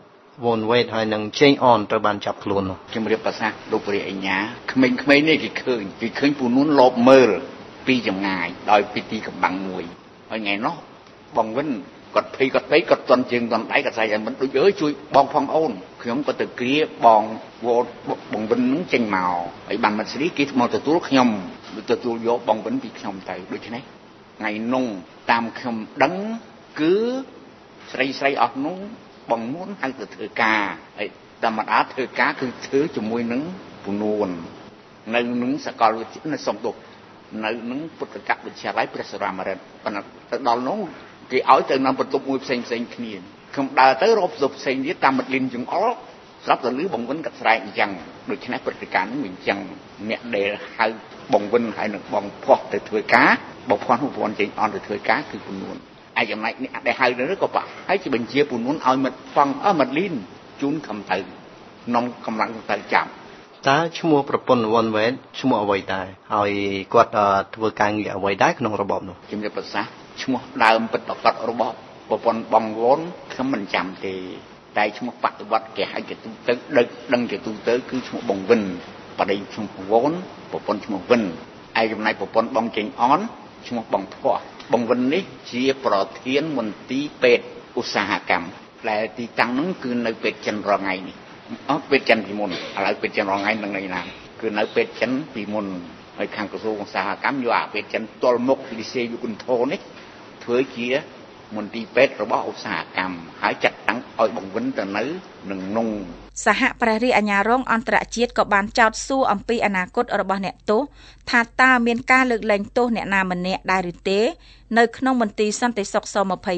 One Weight ហើយនឹងជេងអនត្រូវបានចាប់ខ្លួននោះជំរាបប្រសាសន៍លោកព្រះអញ្ញាក្មេងៗនេះគេឃើញពូនួនលបមើលពីចម្ងាយដោយពីទីកំបាំងមួយហើយថ្ងៃនោះបងវិនគាត់ភ័យគាត់តន់ជើងតន់ដៃគាត់ស្អីឲ្យមិនដូចអើយជួយបងផងអូនខ្ញុំក៏ទៅគ្រាបងវ៉ូបងវិននឹងចេញមកហើយបានមិត្តស្រីគេមកទទួលខ្ញុំទទួលយកបងវិនពីខ្ញុំទៅដូច្នេះថ្ងៃនោះតាមខ្ញុំដឹងគឺស្រីអស់នោះបងនួនហៅទៅធ្វើការហើយធម្មតាធ្វើការគឺធ្វើជាមួយនឹងពនួននៅនឹងសកលវិទ្យានៅសំទុកនៅនឹងពុទ្ធកវិទ្យាល័យព្រះសរាមរិទ្ធប៉ុន្តែទៅដល់នោះគេឲ្យទៅនាំបន្ទប់មួយផ្សេងគ្នាខ្ញុំដើរទៅរកបន្ទប់ផ្សេងទៀតតាមមិត្តលីនចង្អុលស្រាប់តែលឺបងវិនក៏ស្រែកអញ្ចឹងដូច្នេះព្រឹត្តិការណ៍នេះវាអញ្ចឹងអ្នកដែលហៅបងវិនហើយនឹងបងផោះទៅធ្វើការបងផោះនោះប្រពន្ធចេញអនទៅធ្វើការគឺពនួនឯចំណែកនេះដែលហៅទៅក៏បាក់ហើយជាបញ្ជាពនួនឲ្យមិត្តប៉ងមិត្តលីនជូនខំទៅនាំកម្លាំងទៅចាប់តើឈ្មោះប្រពន្ធ One Weight ឈ្មោះអ្វីដែរហើយគាត់ធ្វើការងារអ្វីដែរក្នុងរបបនោះជំរាបប្រសាសន៍ឈ្មោះដើមពិតប្រាកដរបស់ប្រពន្ធបងវ៉ុនខ្ញុំមិនចាំទេតែឈ្មោះបដិវត្តគេហៅគេទូទៅដឹងគេទូទៅគឺឈ្មោះបងវិនបដិឈ្មោះវ៉ុនប្រពន្ធឈ្មោះវិនឯចំណែកប្រពន្ធបងចេញអនឈ្មោះបងភ័ព្វបងវិននេះជាប្រធានមន្ទីរពេទ្យឧស្សាហកម្មដែលទីតាំងនោះគឺនៅពេទ្យចិនរងៃនេះពេទ្យចិនពីមុនឥឡូវពេទ្យចិនរងៃនឹងនៅណាគឺនៅពេទ្យចិនពីមុនហើយខាងក្រសួងឧស្សាហកម្មយកអាពេទ្យចិនទល់មុខលីសេយុគន្ធរនេះធ្វើជាមន្ទីរពេទ្យរបស់ឧស្សាហកម្មហើយចាត់តាំងឲ្យបងវិនទៅនៅនឹងនោះសហព្រះរាជអាជ្ញារងអន្តរជាតិក៏បានចោទសួរអំពីអនាគតរបស់អ្នកទោសថាតើមានការលើកលែងទោសអ្នកណាម្នាក់ដែរឬទេនៅក្នុងមន្ទីរសន្តិសុខស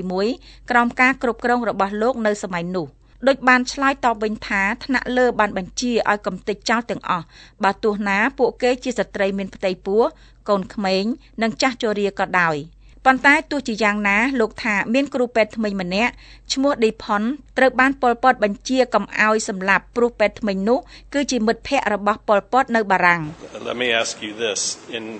21ក្រោមការគ្រប់គ្រងរបស់លោកនៅសម័យនោះដូចបានឆ្លើយតបវិញថាថ្នាក់លើបានបញ្ជាឲ្យកំទេចចោលទាំងអស់បើទោះណាពួកគេជាស្ត្រីមានផ្ទៃពោះកូនក្មេងនិងចាស់ជរាក៏ដោយប៉ុន្តែទោះជាយ៉ាងណាលោកថាមានគ្រូពេទ្យថ្មីម្នាក់ឈ្មោះឌីផុនត្រូវបានប៉ុលពតបញ្ជាកុំឲ្យសម្លាប់ព្រោះពេទ្យថ្មីនោះគឺជាមិត្តភ័ក្តិរបស់ប៉ុលពតនៅបារាំង Let me ask you this in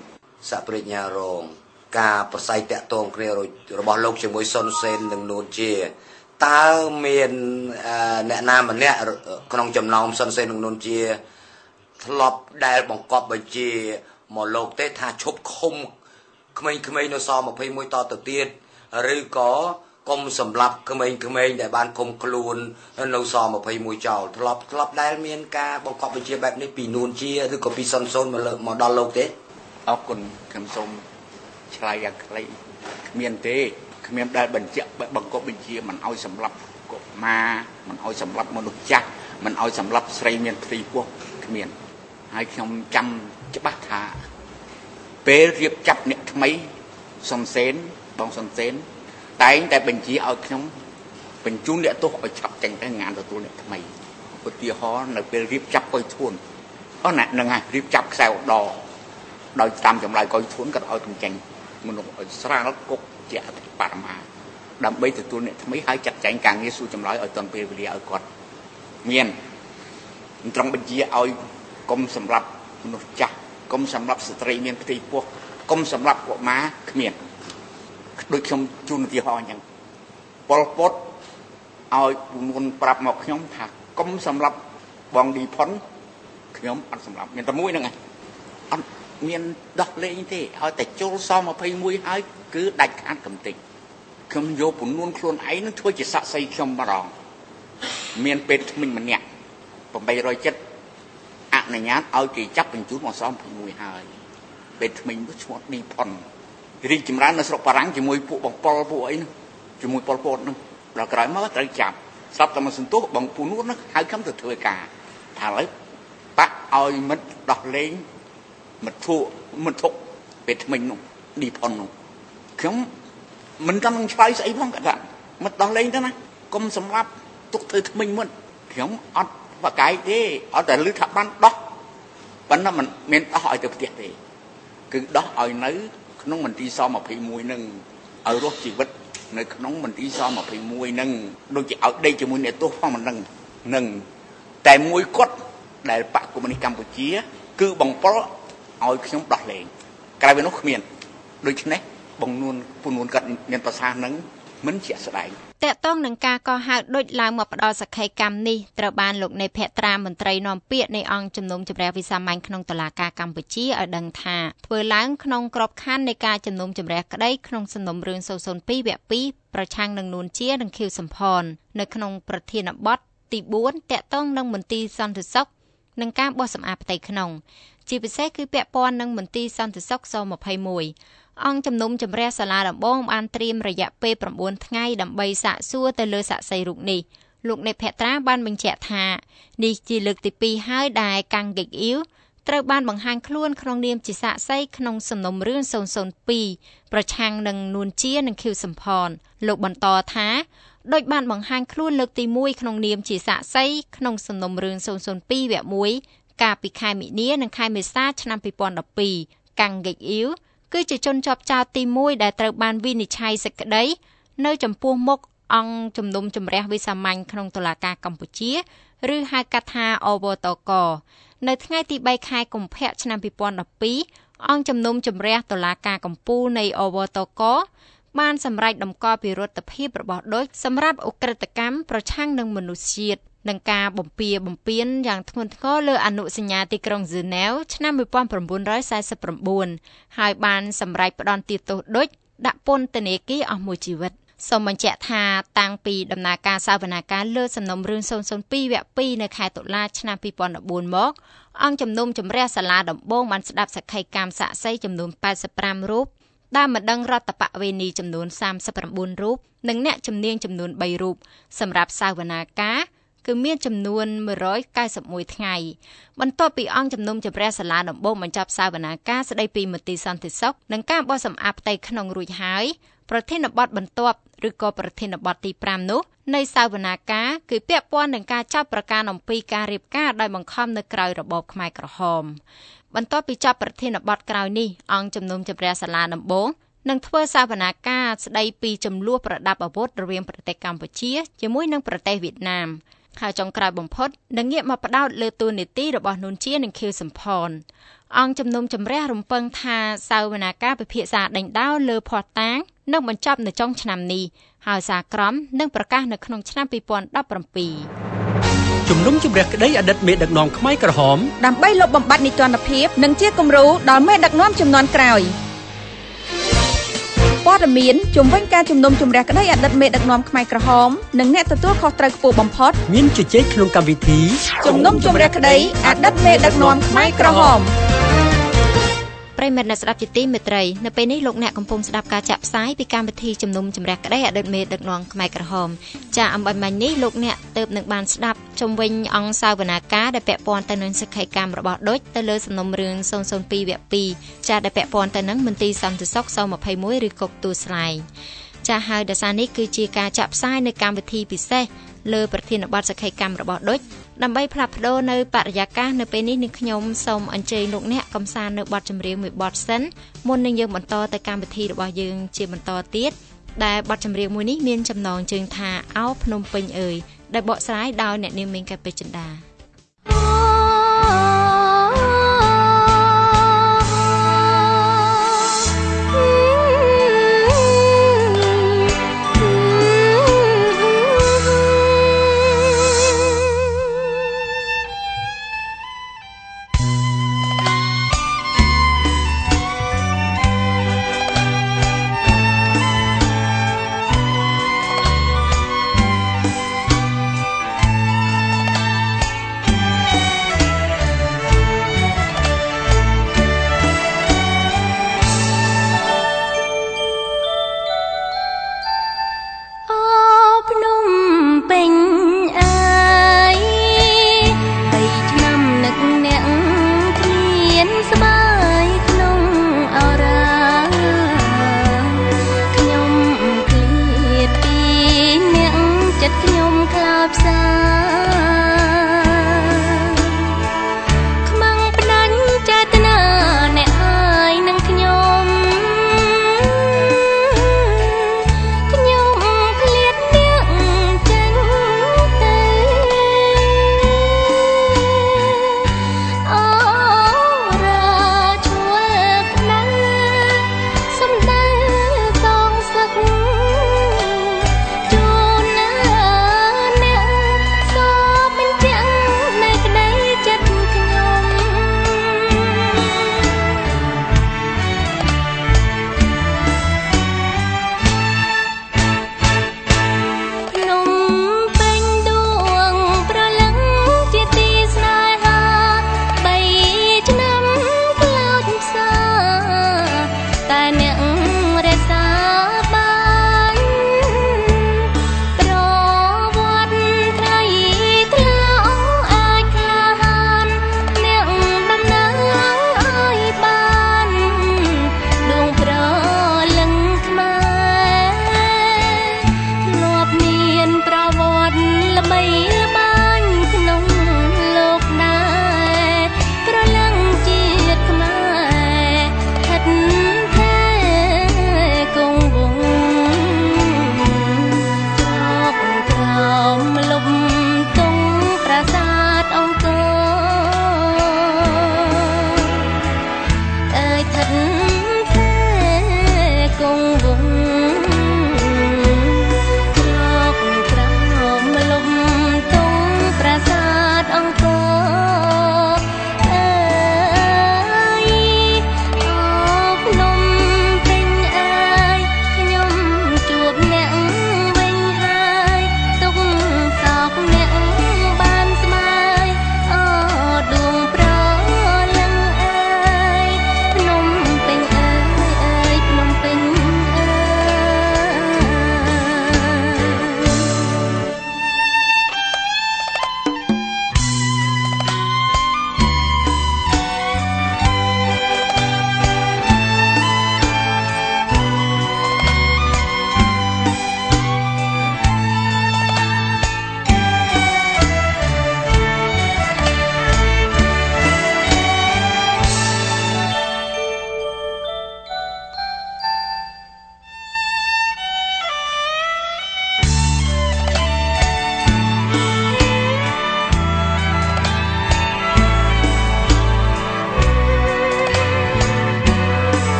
សហប្រញ្ញារងការប្រស័យតាក់ទងគ្នារបស់លោកជាមួយសុនសេននិងនួនជាតើមានអ្នកណាម្នាក់ក្នុងចំណោមសុនសេននិងនួនជាធ្លាប់ដែលបង្កប់បញ្ជាមកលោកទេថាឈប់ឃុំក្មេងៗនៅស21តទៅទៀតឬក៏កុំសម្រាប់ក្មេងៗដែលបានឃុំខ្លួននៅស21ចោលធ្លាប់ដែលមានការបង្កប់បញ្ជាបែបនេះពីនួនជាឬក៏ពីសុនសូនមកដល់លោកទេអរគុណខ្ញុំសូមឆ្លើយយ៉ាងខ្លីគ្មានទេគ្មានដែលបញ្ជាក់បង្កប់បញ្ជាមិនឲ្យសម្រាប់កុមារមិនឲ្យសម្រាប់មនុស្សចាស់មិនឲ្យសម្រាប់ស្រីមានផ្ទៃពោះគ្មានហើយខ្ញុំចាំច្បាស់ថាពេលរៀបចាប់អ្នកថ្មីសុនសេនបងសុនសេនតែងតែបញ្ជាឲ្យខ្ញុំបញ្ជូនអ្នកទោសឲ្យឆាប់ចេញទៅងានទទួលអ្នកថ្មីឧទាហរណ៍នៅពេលរៀបចាប់កុយធួនហ្នឹងហើយរៀបចាប់ខ្សែឧដរដោយតាមចម្លើយកុយធួនក៏ឲ្យខ្ញុំចេញមនុស្សឲ្យស្រាលគុកជាអធិបតេយ្យដើម្បីទទួលអ្នកថ្មីហើយចាត់ចែងការងារសួរចម្លើយឲ្យទាន់ពេលវេលាឲ្យគាត់មានត្រង់បញ្ជាឲ្យកុំសម្រាប់មនុស្សចាស់កុំសម្រាប់ស្ត្រីមានផ្ទៃពោះកុំសម្រាប់កុមារគ្មានដូចខ្ញុំជូនឧទាហរណ៍អញ្ចឹងប៉ុលពតឲ្យនួនប្រាប់មកខ្ញុំថាកុំសម្រាប់បងឌីផុនខ្ញុំអត់សម្រាប់មានតែមួយហ្នឹងឯងអត់មានដោះលែងទេឲ្យតែចូលស21ហើយគឺដាច់ខាតកំតិចខ្ញុំយកពនួនខ្លួនឯងនឹងធ្វើជាសាក់សីខ្ញុំម្ដងមានពេទ្យថ្មិញម្នាក់870អនុញ្ញាតឲ្យគេចាប់បញ្ជូនមក21ហើយពេទ្យថ្មិញនោះឈ្មោះឌីផុនរីកចម្រើននៅស្រុកបារាំងជាមួយពួកបងប៉ុលពួកអីនោះជាមួយប៉ុលពតនោះដល់ក្រោយមកត្រូវចាប់ស្រាប់តែមកសន្ទុះបងពូនួននោះហៅខ្ញុំទៅធ្វើការថាឥឡូវបាក់ឲ្យមិត្តដោះលែងមិត្តធុកពេទ្យថ្មិញនោះឌីផុននោះខ្ញុំមិនចង់នឹងឆ្លើយស្អីផងគាត់ថាមិត្តដោះលែងទៅណាកុំសម្រាប់ទុកធ្វើថ្មិញមុនខ្ញុំអត់បកាយទេអត់តែលឺថាបានដោះប៉ុន្តែមិនមានដោះឲ្យទៅផ្ទះទេគឺដោះឲ្យនៅក្នុងមន្ទីរស21នឹងឲ្យរស់ជីវិតនៅក្នុងមន្ទីរស21នឹងដូចជាឲ្យដេកជាមួយអ្នកទោសផងមិននឹងតែមួយគាត់ដែលបកកុម្មុយនីសកម្ពុជាគឺបងប៉ុលឲ្យខ្ញុំដោះលែងក្រៅពីនោះគ្មានដូច្នេះបងនួនពូនួនគាត់មានប្រសាសន៍នឹងមិនជាក់ស្ដែងតកតងនឹងការកោះហៅដូចឡើងមកផ្ដល់សក្ខីកម្មនេះត្រូវបានលោកនៃភត្រាមន្ត្រីនាំពាក្យនៃអង្គជំនុំជម្រះវិសាមញ្ញក្នុងតុលាការកម្ពុជាឲ្យដឹងថាធ្វើឡើងក្នុងក្របខ័ណ្ឌនៃការជំនុំជម្រះក្តីក្នុងសំណុំរឿង002វគ្គ2ប្រឆាំងនឹងនួនជានិងខៀវសំផននៅក្នុងប្រធានបទទី4តកតងនឹងមន្ទីរសន្តិសុខនិងការបោះសម្អាតផ្ទៃក្នុងជាពិសេសគឺពាក់ព័ន្ធនឹងមន្ទីរសន្តិសុខស21អង្គជំនុំជម្រះសាលាដំបងបានត្រៀមរយៈពេល9ថ្ងៃដើម្បីសាកសួរទៅលើសាក្សីរូបនេះលោកនៃភត្រាបានបញ្ជាក់ថានេះជាលើកទី2ហើយដែលកាំងហ្គិកអ៊ីវត្រូវបានបង្ហាញខ្លួនក្នុងនាមជាសាក្សីក្នុងសំណុំរឿង002ប្រឆាំងនឹងនួនជានិងខៀវសំផនលោកបន្តថាដោយបានបង្ហាញខ្លួនលើកទី1ក្នុងនាមជាសាក្សីក្នុងសំណុំរឿង002វគ្គ1កាលពីខែមីនានិងខែមេសាឆ្នាំ2012កាំងហ្គិកអ៊ីវគឺជាជនជាប់ចោទទី1ដែលត្រូវបានវិនិច្ឆ័យសេចក្តីនៅចំពោះមុខអង្គជំនុំជម្រះវិសាមញ្ញក្នុងតុលាការកម្ពុជាឬហៅកាត់ថាអវតកនៅថ្ងៃទី3ខែកុម្ភៈឆ្នាំ2012អង្គជំនុំជម្រះតុលាការកំពូលនៃអវតកបានសម្រេចតម្កល់ពីរដ្ឋភាពរបស់ឌុចសម្រាប់ឧក្រិដ្ឋកម្មប្រឆាំងនឹងមនុស្សជាតិនឹងការបំពានយ៉ាងធ្ងន់ធ្ងរលើអនុសញ្ញាទីក្រុងហ្សឺណែវឆ្នាំ1949ហើយបានសម្រេចផ្ដន្ទាទោសឌុចដាក់ពន្ធនាគារអស់មួយជីវិតសូមបញ្ជាក់ថាតាំងពីដំណើរការសវនាការលើសំណុំរឿង002វគ្គ2នៅខែតុលាឆ្នាំ2014មកអង្គជំនុំជម្រះសាលាដំបងបានស្ដាប់សក្ខីកម្មសាក្សីចំនួន85រូបដែលមិនដឹងរដ្ឋបវេនីចំនួន39រូបនិងអ្នកជំនាញចំនួន3រូបសម្រាប់សវនាការគឺមានចំនួន191ថ្ងៃបន្ទាប់ពីអង្គជំនុំជម្រះសាលាដំបងបញ្ចប់សវនាការស្ដីពីមន្ទីរសន្តិសុខនិងការបោះសម្អាតផ្ទៃក្នុងរួចហើយប្រធានបទបន្ទាប់ឬក៏ប្រធានបទទី5នោះនៃសវនាការគឺពាក់ព័ន្ធនឹងការចាប់ប្រកាន់អំពីការរៀបការដោយបង្ខំនៅក្រៅរបបខ្មែរក្រហមបន្ទាប់ពីចាប់ប្រធានបទក្រោយនេះអង្គជំនុំជម្រះសាលាដំបងនឹងធ្វើសវនាការស្ដីពីចំនួនប្រដាប់អាវុធរវាងប្រទេសកម្ពុជាជាមួយនឹងប្រទេសវៀតណាមហើយចុងក្រោយបំផុតនឹងងាកមកផ្ដោតលើតួនាទីរបស់នួនជានិងខៀវសំផនអង្គជំនុំជម្រះរំពឹងថាសាវនាការពិភាក្សាដេញដោលលើភស្តុតាងនឹងបញ្ចប់នៅចុងឆ្នាំនេះហើយសារក្រមនឹងប្រកាសនៅក្នុងឆ្នាំ2017 ជំនុំជម្រះក្តីអតីតមេដឹកនាំខ្មែរក្រហមដើម្បីលុបបំបាត់នីតិរដ្ឋភាពនិងជាគំរូដល់មេដឹកនាំជំនាន់ក្រោយព័ត៌មានជំវិញការជំនុំជម្រះក្តីអតីតមេដឹកនាំខ្មែរក្រហមនិងអ្នកទទួលខុសត្រូវខ្ពស់បំផុតមានជជែកក្នុងកម្មវិធីជំនុំជម្រះក្តីអតីតមេដឹកនាំខ្មែរក្រហមប្រិមិត្តអ្នកស្ដាប់ជាទីមេត្រីនៅពេលនេះលោកអ្នកកំពុងស្ដាប់ការចាក់ផ្សាយពីកម្មវិធីជំនុំជម្រះក្តីអតីតមេដឹកនាំខ្មែរក្រហមចាអំបញ្ញនេះលោកអ្នកទើបនឹងបានស្ដាប់ជំវិញអង្គសាវនាការដែលពាក់ព័ន្ធទៅនឹងសក្ខីកម្មរបស់ឌុចទៅលើសំណុំរឿង002វគ្គ2ចាដែលពាក់ព័ន្ធទៅនឹងមន្ទីរសន្តិសុខស21ឬគុកទួលស្លែងចាហើយដោយសារនេះគឺជាការចាក់ផ្សាយនៅកម្មវិធីពិសេសលើប្រធានបទសក្ខីកម្មរបស់ឌុចដើម្បីផ្លាស់ប្ដូរនៅបរិយាកាសនៅពេលនេះនឹងខ្ញុំសូមអញ្ជើញលោកអ្នកកំសាន្តនៅបទចម្រៀងមួយបទសិនមុននឹងយើងបន្តទៅកម្មវិធីរបស់យើងជាបន្តទៀតដែលបទចម្រៀងមួយនេះមានចំណងជើងថាអោភ្នំពេញអើយដែលបកស្រាយដោយអ្នកនាងមេងកែពេជ្រចិន្តា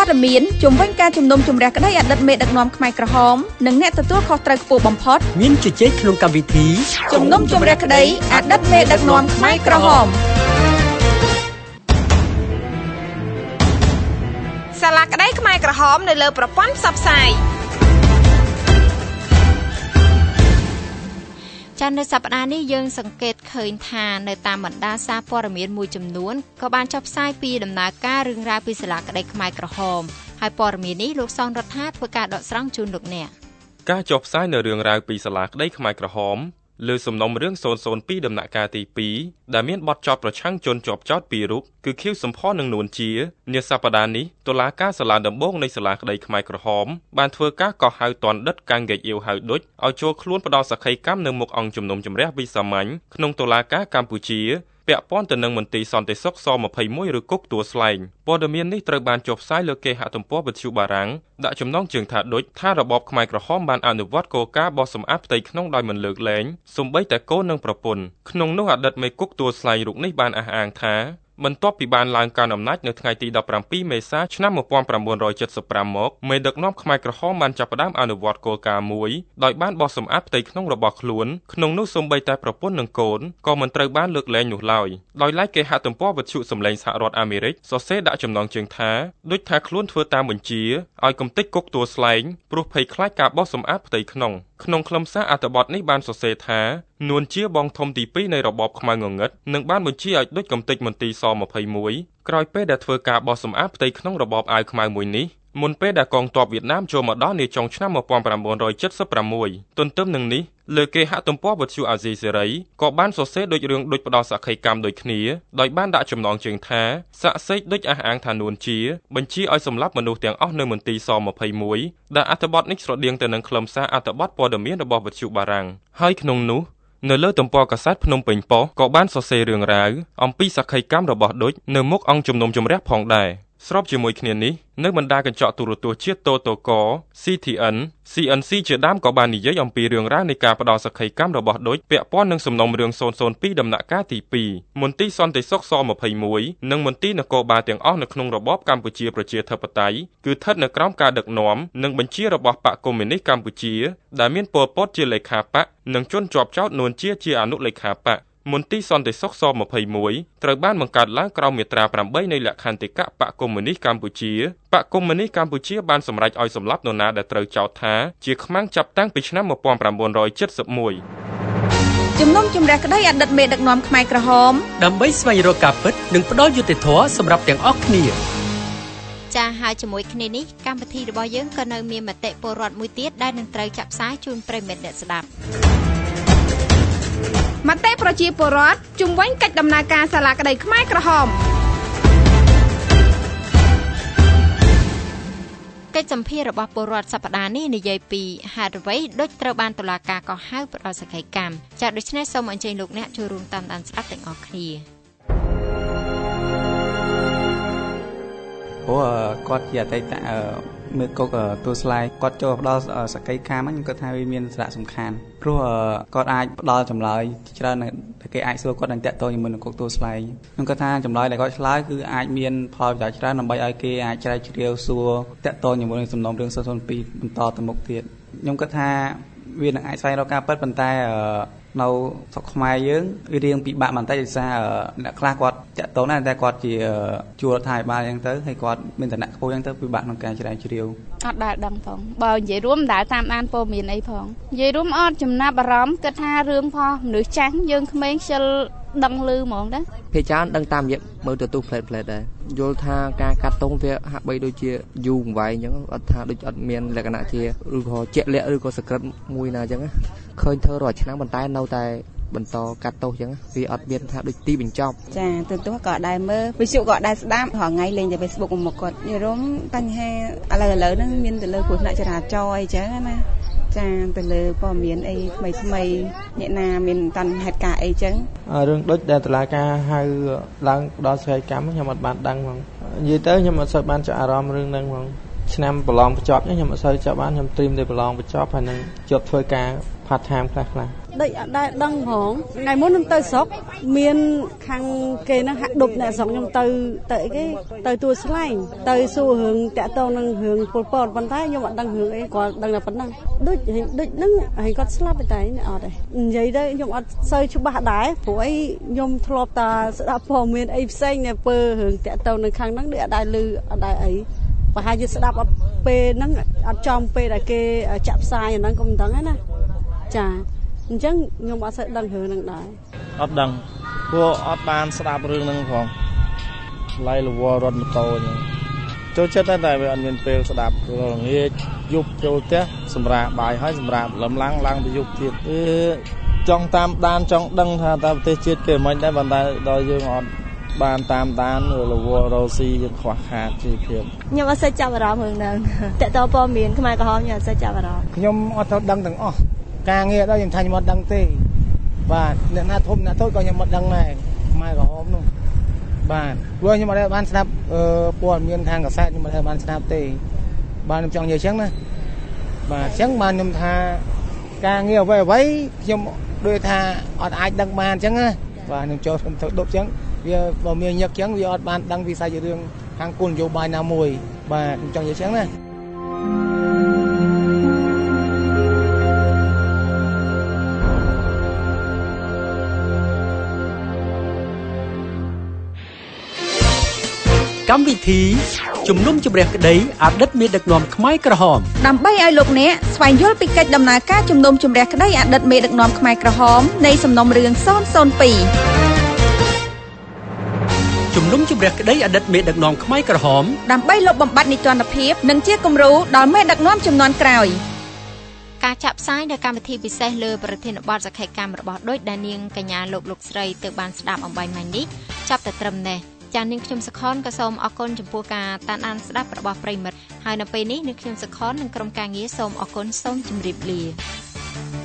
ព័ត៌មានជំវិញការជំនុំជម្រះក្តីអតីតមេដឹកនាំខ្មែរក្រហមនិងអ្នកទទួលខុសត្រូវខ្ពស់បំផុតមានជជែកក្នុងកម្មវិធីជំនុំជម្រះក្តីអតីតមេដឹកនាំខ្មែរក្រហមសាលាក្តីខ្មែរក្រហមនៅលើប្រព័ន្ធផ្សព្វផ្សាយចា៎នៅសប្តាហ៍នេះយើងសង្កេតឃើញថានៅតាមបណ្ដាសារព័ត៌មានមួយចំនួនក៏បានចុះផ្សាយពីដំណើរការរឿងរ៉ាវពីសាលាក្តីខ្មែរក្រហមហើយព័ត៌មាននេះលោកសនរដ្ឋាធ្វើការដកស្រង់ជូនលោកអ្នកការចុះផ្សាយនៅរឿងរ៉ាវពីសាលាក្តីខ្មែរក្រហមលើសំណុំរឿង002ដំណាក់កាលទី2ដែលមានបទចោទប្រឆាំងជនជាប់ចោទពីររូបគឺខៀវសំផននិងនួនជានាសប្តាហ៍នេះតុលាការសាលាដំបងនៃសាលាក្តីខ្មែរក្រហមបានធ្វើការកោះហៅទណ្ឌិតកាំងហ្គេកអ៊ីវហៅឌុចឲ្យចូលខ្លួនផ្ដល់សក្ខីកម្មនៅមុខអង្គជំនុំជម្រះវិសាមញ្ញក្នុងតុលាការកម្ពុជាពាក់ព័ន្ធទៅនឹងមន្ទីរសន្តិសុខស21ឬគុកទួលស្លែងព័ត៌មាននេះត្រូវបានចុះផ្សាយលើគេហទំព័រវិទ្យុបារាំងដាក់ចំណងជើងថាដូចថារបបខ្មែរក្រហមបានអនុវត្តគោលការណ៍បោះសម្អាតផ្ទៃក្នុងដោយមិនលើកលែងសូម្បីតែកូននិងប្រពន្ធក្នុងនោះអតីតមេគុកទួលស្លែងរូបនេះបានអះអាងថាបន្ទាប់ពីបានឡើងកាន់អំណាចនៅថ្ងៃទី17មេសាឆ្នាំ1975មកមេដឹកនាំខ្មែរក្រហមបានចាប់ផ្ដើមអនុវត្តគោលការណ៍មួយដោយបានបោះសម្អាតផ្ទៃក្នុងរបស់ខ្លួនក្នុងនោះសូម្បីតែប្រពន្ធនិងកូនក៏មិនត្រូវបានលើកលែងនោះឡើយដោយឡែកគេហទំព័រវិទ្យុសម្លេងសហរដ្ឋអាមេរិកសរសេរដាក់ចំណងជើងថាដូចថាខ្លួនធ្វើតាមបញ្ជាឲ្យកំទេចគុកទួលស្លែងព្រោះភ័យខ្លាចការបោះសម្អាតផ្ទៃក្នុងខ្លឹមសារអត្ថបទនេះបានសរសេរថានួនជាបងធំទី2នៃរបបខ្មៅងងឹតនឹងបានបញ្ជាឲ្យដូចកំទេចមន្ទីរស21ក្រោយពេលដែលធ្វើការបោះសម្អាតផ្ទៃក្នុងរបបអាវខ្មៅមួយនេះមុនពេលដែលកងទ័ពវៀតណាមចូលមកដល់នាចុងឆ្នាំ1976ទន្ទឹមនឹងនេះលើគេហទំព័រវិទ្យុអាស៊ីសេរីក៏បានសរសេរដូចរឿងដូចផ្ដោតសក្ខីកម្មដូចគ្នាដោយបានដាក់ចំណងជើងថាសាក់សេកដូចអះអាងថានួនជាបញ្ជាឲ្យសម្លាប់មនុស្សទាំងអស់នៅមន្ទីរស21ដែលអត្ថបទនេះស្រដៀងទៅនឹងខ្លឹមសារអត្ថបទព័ត៌មានរបស់វិទ្យុបារាំងហើយក្នុងនោះនៅលើទំព័រកាសែតភ្នំពេញប៉ុស្តិ៍ក៏បានសរសេររឿងរ៉ាវអំពីសក្ខីកម្មរបស់ឌុចនៅមុខអង្គជំនុំជម្រះផងដែរស្របជាមួយគ្នានេះនៅបណ្ដាកញ្ចក់ទូរទស្សន៍ជាតិតក CTN CNC ជាដើមក៏បាននិយាយអំពីរឿងរ៉ាវនៃការផ្ដោតសក្ខីកម្មរបស់ឌុចពាក់ព័ន្ធនឹងសំណុំរឿង002ដំណាក់កាលទី2មន្ទីរសន្តិសុខស21និងមន្ទីរនគរបាលទាំងអស់នៅក្នុងរបបកម្ពុជាប្រជាធិបតេយ្យគឺស្ថិតនៅក្រោមការដឹកនាំនិងបញ្ជារបស់បកកុម្មុយនីសកម្ពុជាដែលមានប៉ុល ពតជាលេខាបកនិងជនជាប់ចោទនួនជាអនុលេខាបកមន្ទីរសន្តិសុខស21ត្រូវបានបង្កើតឡើងក្រោមមាត្រា8នៃលក្ខន្តិកៈបកកុម្មុយនីសកម្ពុជាបកកុម្មុយនីសកម្ពុជាបានសម្រេចឲ្យសម្លាប់នរណាដែលត្រូវចោទថាជាខ្មាំងចាប់តាំងពីឆ្នាំ1971 ជំនុំជម្រះក្តីអតីតមេដឹកនាំខ្មែរក្រហមដើម្បីស្វែងរកការពិតនិងផ្ដល់យុត្តិធម៌សម្រាប់ទាំងអស់គ្នាចាហើយជាមួយគ្នានេះកម្មវិធីរបស់យើងក៏នៅមានមតិពលរដ្ឋមួយទៀតដែលនឹងត្រូវចាក់ផ្សាយជូនប្រិយមិត្តអ្នកស្ដាប់មតិប្រជាពលរដ្ឋជំវិញកិច្ចដំណើរការសាលាក្តីខ្មែរក្រហមកិច្ចសម្ភាររបស់ពលរដ្ឋសប្តាហ៍នេះនិយាយពីហេតុអ្វីដូចត្រូវបានតុលាការកោះហៅផ្ដល់សក្ខីកម្មចាដូច្នេះសូមអញ្ជើញលោកអ្នកចូលរួមតាមដានស្ដាប់ទាំងអស់គ្នាព្រោះគាត់ជាអតីតមេគុកទួលស្លែងគាត់ចូលផ្ដល់សក្ខីកម្មខ្ញុំគិតថាវាមានសារៈសំខាន់ព្រោះគាត់អាចផ្ដល់ចម្លើយច្រើនដែលគេអាចសួរគាត់នឹងតាក់ទងជាមួយនឹងគុកទួលស្លែងខ្ញុំគិតថាចម្លើយដែលគាត់ឆ្លើយគឺអាចមានផលប្រយោជន៍ច្រើនដើម្បីឲ្យគេអាចជ្រាវជ្រាវសួរតាក់ទងជាមួយនឹងសំណុំរឿង002បន្តទៅមុខទៀតខ្ញុំគិតថាវានឹងអាចស្វែងរកការពិតប៉ុន្តែនៅស្រុកខ្មែរយើងវារៀងពិបាកបន្តិចដោយសារអ្នកខ្លះគាត់តាក់ទងដែរតែគាត់ជាជួលរដ្ឋាភិបាលអញ្ចឹងទៅហើយគាត់មានឋានៈខ្ពស់អញ្ចឹងទៅពិបាកក្នុងការជ្រាវជ្រាវអត់ដែលដឹងផងបើនិយាយរួមដែលតាមដានព័ត៌មានអីផងនិយាយរួមអត់ចំណាប់អារម្មណ៍គិតថារឿងផុសមនុស្សចាស់យើងក្មេងខ្ជិលដឹងឮហ្មងដែរភាគច្រើនដឹងតាមរយៈមើលទៅទូផ្លែតដែរយល់ថាការកាត់ទងវាហាក់បីដូចជាយូរអង្វែងអញ្ចឹងអត់ថាដូចអត់មានលក្ខណៈជាឬក៏ជាក់លាក់ឬក៏សក្តិមួយណាអញ្ចឹងឃើញធ្វើរាល់ឆ្នាំប៉ុន្តែនៅតែបន្តកាត់ទោសអញ្ចឹងវាអត់មានថាដូចទីបញ្ចប់ចាទៅទោះក៏ដែរមើលវិទ្យុក៏ដែរស្ដាប់រាល់ថ្ងៃលេងតែ Facebook មកគាត់និយាយរួមបញ្ហាឥឡូវហ្នឹងមានទៅលើគ្រោះថ្នាក់ចរាចរណ៍អីចឹងណាចាទៅលើព័ត៌មានអីថ្មីអ្នកណាមានតន្ហេតុការអីចឹងរឿងដូចដែលតុលាការហៅឡើងដល់ស្វ័យកម្មខ្ញុំអត់បានដឹងហ្មងនិយាយទៅខ្ញុំអត់សូវបានចាប់អារម្មណ៍រឿងហ្នឹងហ្មងឆ្នាំប្រឡងបញ្ចប់ខ្ញុំអត់សូវចាប់បានខ្ញុំត្រៀមតែប្រឡងបញ្ចប់ហើយនឹងជាប់ធ្វើការ part time ខ្លះដូចអត់ដែរដឹងផងថ្ងៃមុនខ្ញុំទៅស្រុកមានខាងគេហ្នឹងហាក់ដប់អ្នកស្រុកខ្ញុំទៅអីគេទៅទួស្លែងទៅសួររឿងតាក់ទងនឹងរឿងពលពតប៉ុន្តែខ្ញុំអត់ដឹងរឿងអីគាត់ដឹងតែប៉ុណ្ណឹងដូចហ្នឹងហើយគាត់ស្លាប់តែអត់ទេនិយាយទៅខ្ញុំអត់សូវច្បាស់ដែរព្រោះអីខ្ញុំធ្លាប់តែស្ដាប់ព័ត៌មានអីផ្សេងនៅពើរឿងតាក់ទងនឹងខាងហ្នឹងដូចអត់ដែរឮអត់ដែរអីប្រហែលជាស្ដាប់អត់ពេលហ្នឹងអត់ចំពេលដែលគេចាក់ផ្សាយអាហ្នឹងក៏មិនដឹងដែរណាចាអញ្ចឹងខ្ញុំអត់សូវដឹងរឿងហ្នឹងដែរអត់ដឹងព្រោះអត់បានស្ដាប់រឿងហ្នឹងផងឡៃលវល់រត់ម៉ូតូអញ្ចឹងចូលចិត្តតែវាអត់មានពេលស្ដាប់ព្រោះងាយយប់ចូលផ្ទះសម្រាប់បាយហើយសម្រាប់លំឡើងទៅយប់ទៀតចង់តាមដានចង់ដឹងថាតើប្រទេសជាតិគេមិនដែរប៉ុន្តែដល់យើងអត់បានតាមដានរវល់រស់ស៊ីយើងខ្វះខាតជីវភាពខ្ញុំអត់សូវចាប់អារម្មណ៍រឿងហ្នឹងតើតើព័ត៌មានខ្មែរក្រហមខ្ញុំអត់សូវចាប់អារម្មណ៍ខ្ញុំអត់ទៅដឹងទាំងអស់ការងារដល់ខ្ញុំថាខ្ញុំអត់ដឹងទេបាទអ្នកណាធំអ្នកតូចក៏ខ្ញុំអត់ដឹងដែរខ្មែរក្រហមនោះបាទព្រោះខ្ញុំអត់បានស្ដាប់ព័ត៌មានខាងកាសែតខ្ញុំអត់បានស្ដាប់ទេបាទខ្ញុំចង់និយាយអញ្ចឹងណាបាទអញ្ចឹងបានខ្ញុំថាការងារអ្វីខ្ញុំដូចថាអត់អាចដឹងបានអញ្ចឹងណាបាទខ្ញុំចូលទៅដប់អញ្ចឹងវាបើមានញឹកអញ្ចឹងវាអត់បានដឹងវិស័យរឿងខាងគោលនយោបាយណាមួយបាទខ្ញុំចង់និយាយអញ្ចឹងណាកម្មវិធីជំនុំជម្រះក្តីអតីតមេដឹកនាំខ្មែរក្រហមដើម្បីឲ្យលោកអ្នកស្វែងយល់ពីកិច្ចដំណើរការជំនុំជម្រះក្តីអតីតមេដឹកនាំខ្មែរក្រហមនៃសំណុំរឿង002 ជំនុំជម្រះក្តីអតីតមេដឹកនាំខ្មែរក្រហមដើម្បីលុបបំបាត់នីតិរដ្ឋភាពនិងជាគំរូដល់មេដឹកនាំជំនាន់ក្រោយការចាក់ផ្សាយនៅកម្មវិធីពិសេសលើប្រធានបទសក្ខីកម្មរបស់ដូចដែលនាងកញ្ញាលោកស្រីទៅបានស្ដាប់អំបញ្ញមិញនេះចាប់តែត្រឹមនេះចា៎នាងខ្ញុំសុខនក៏សូមអរគុណចំពោះការតាមដានស្ដាប់របស់ប្រិមិត្តហើយនៅពេលនេះនាងខ្ញុំសុខននិងក្រុមការងារសូមអរគុណសូមជម្រាបលា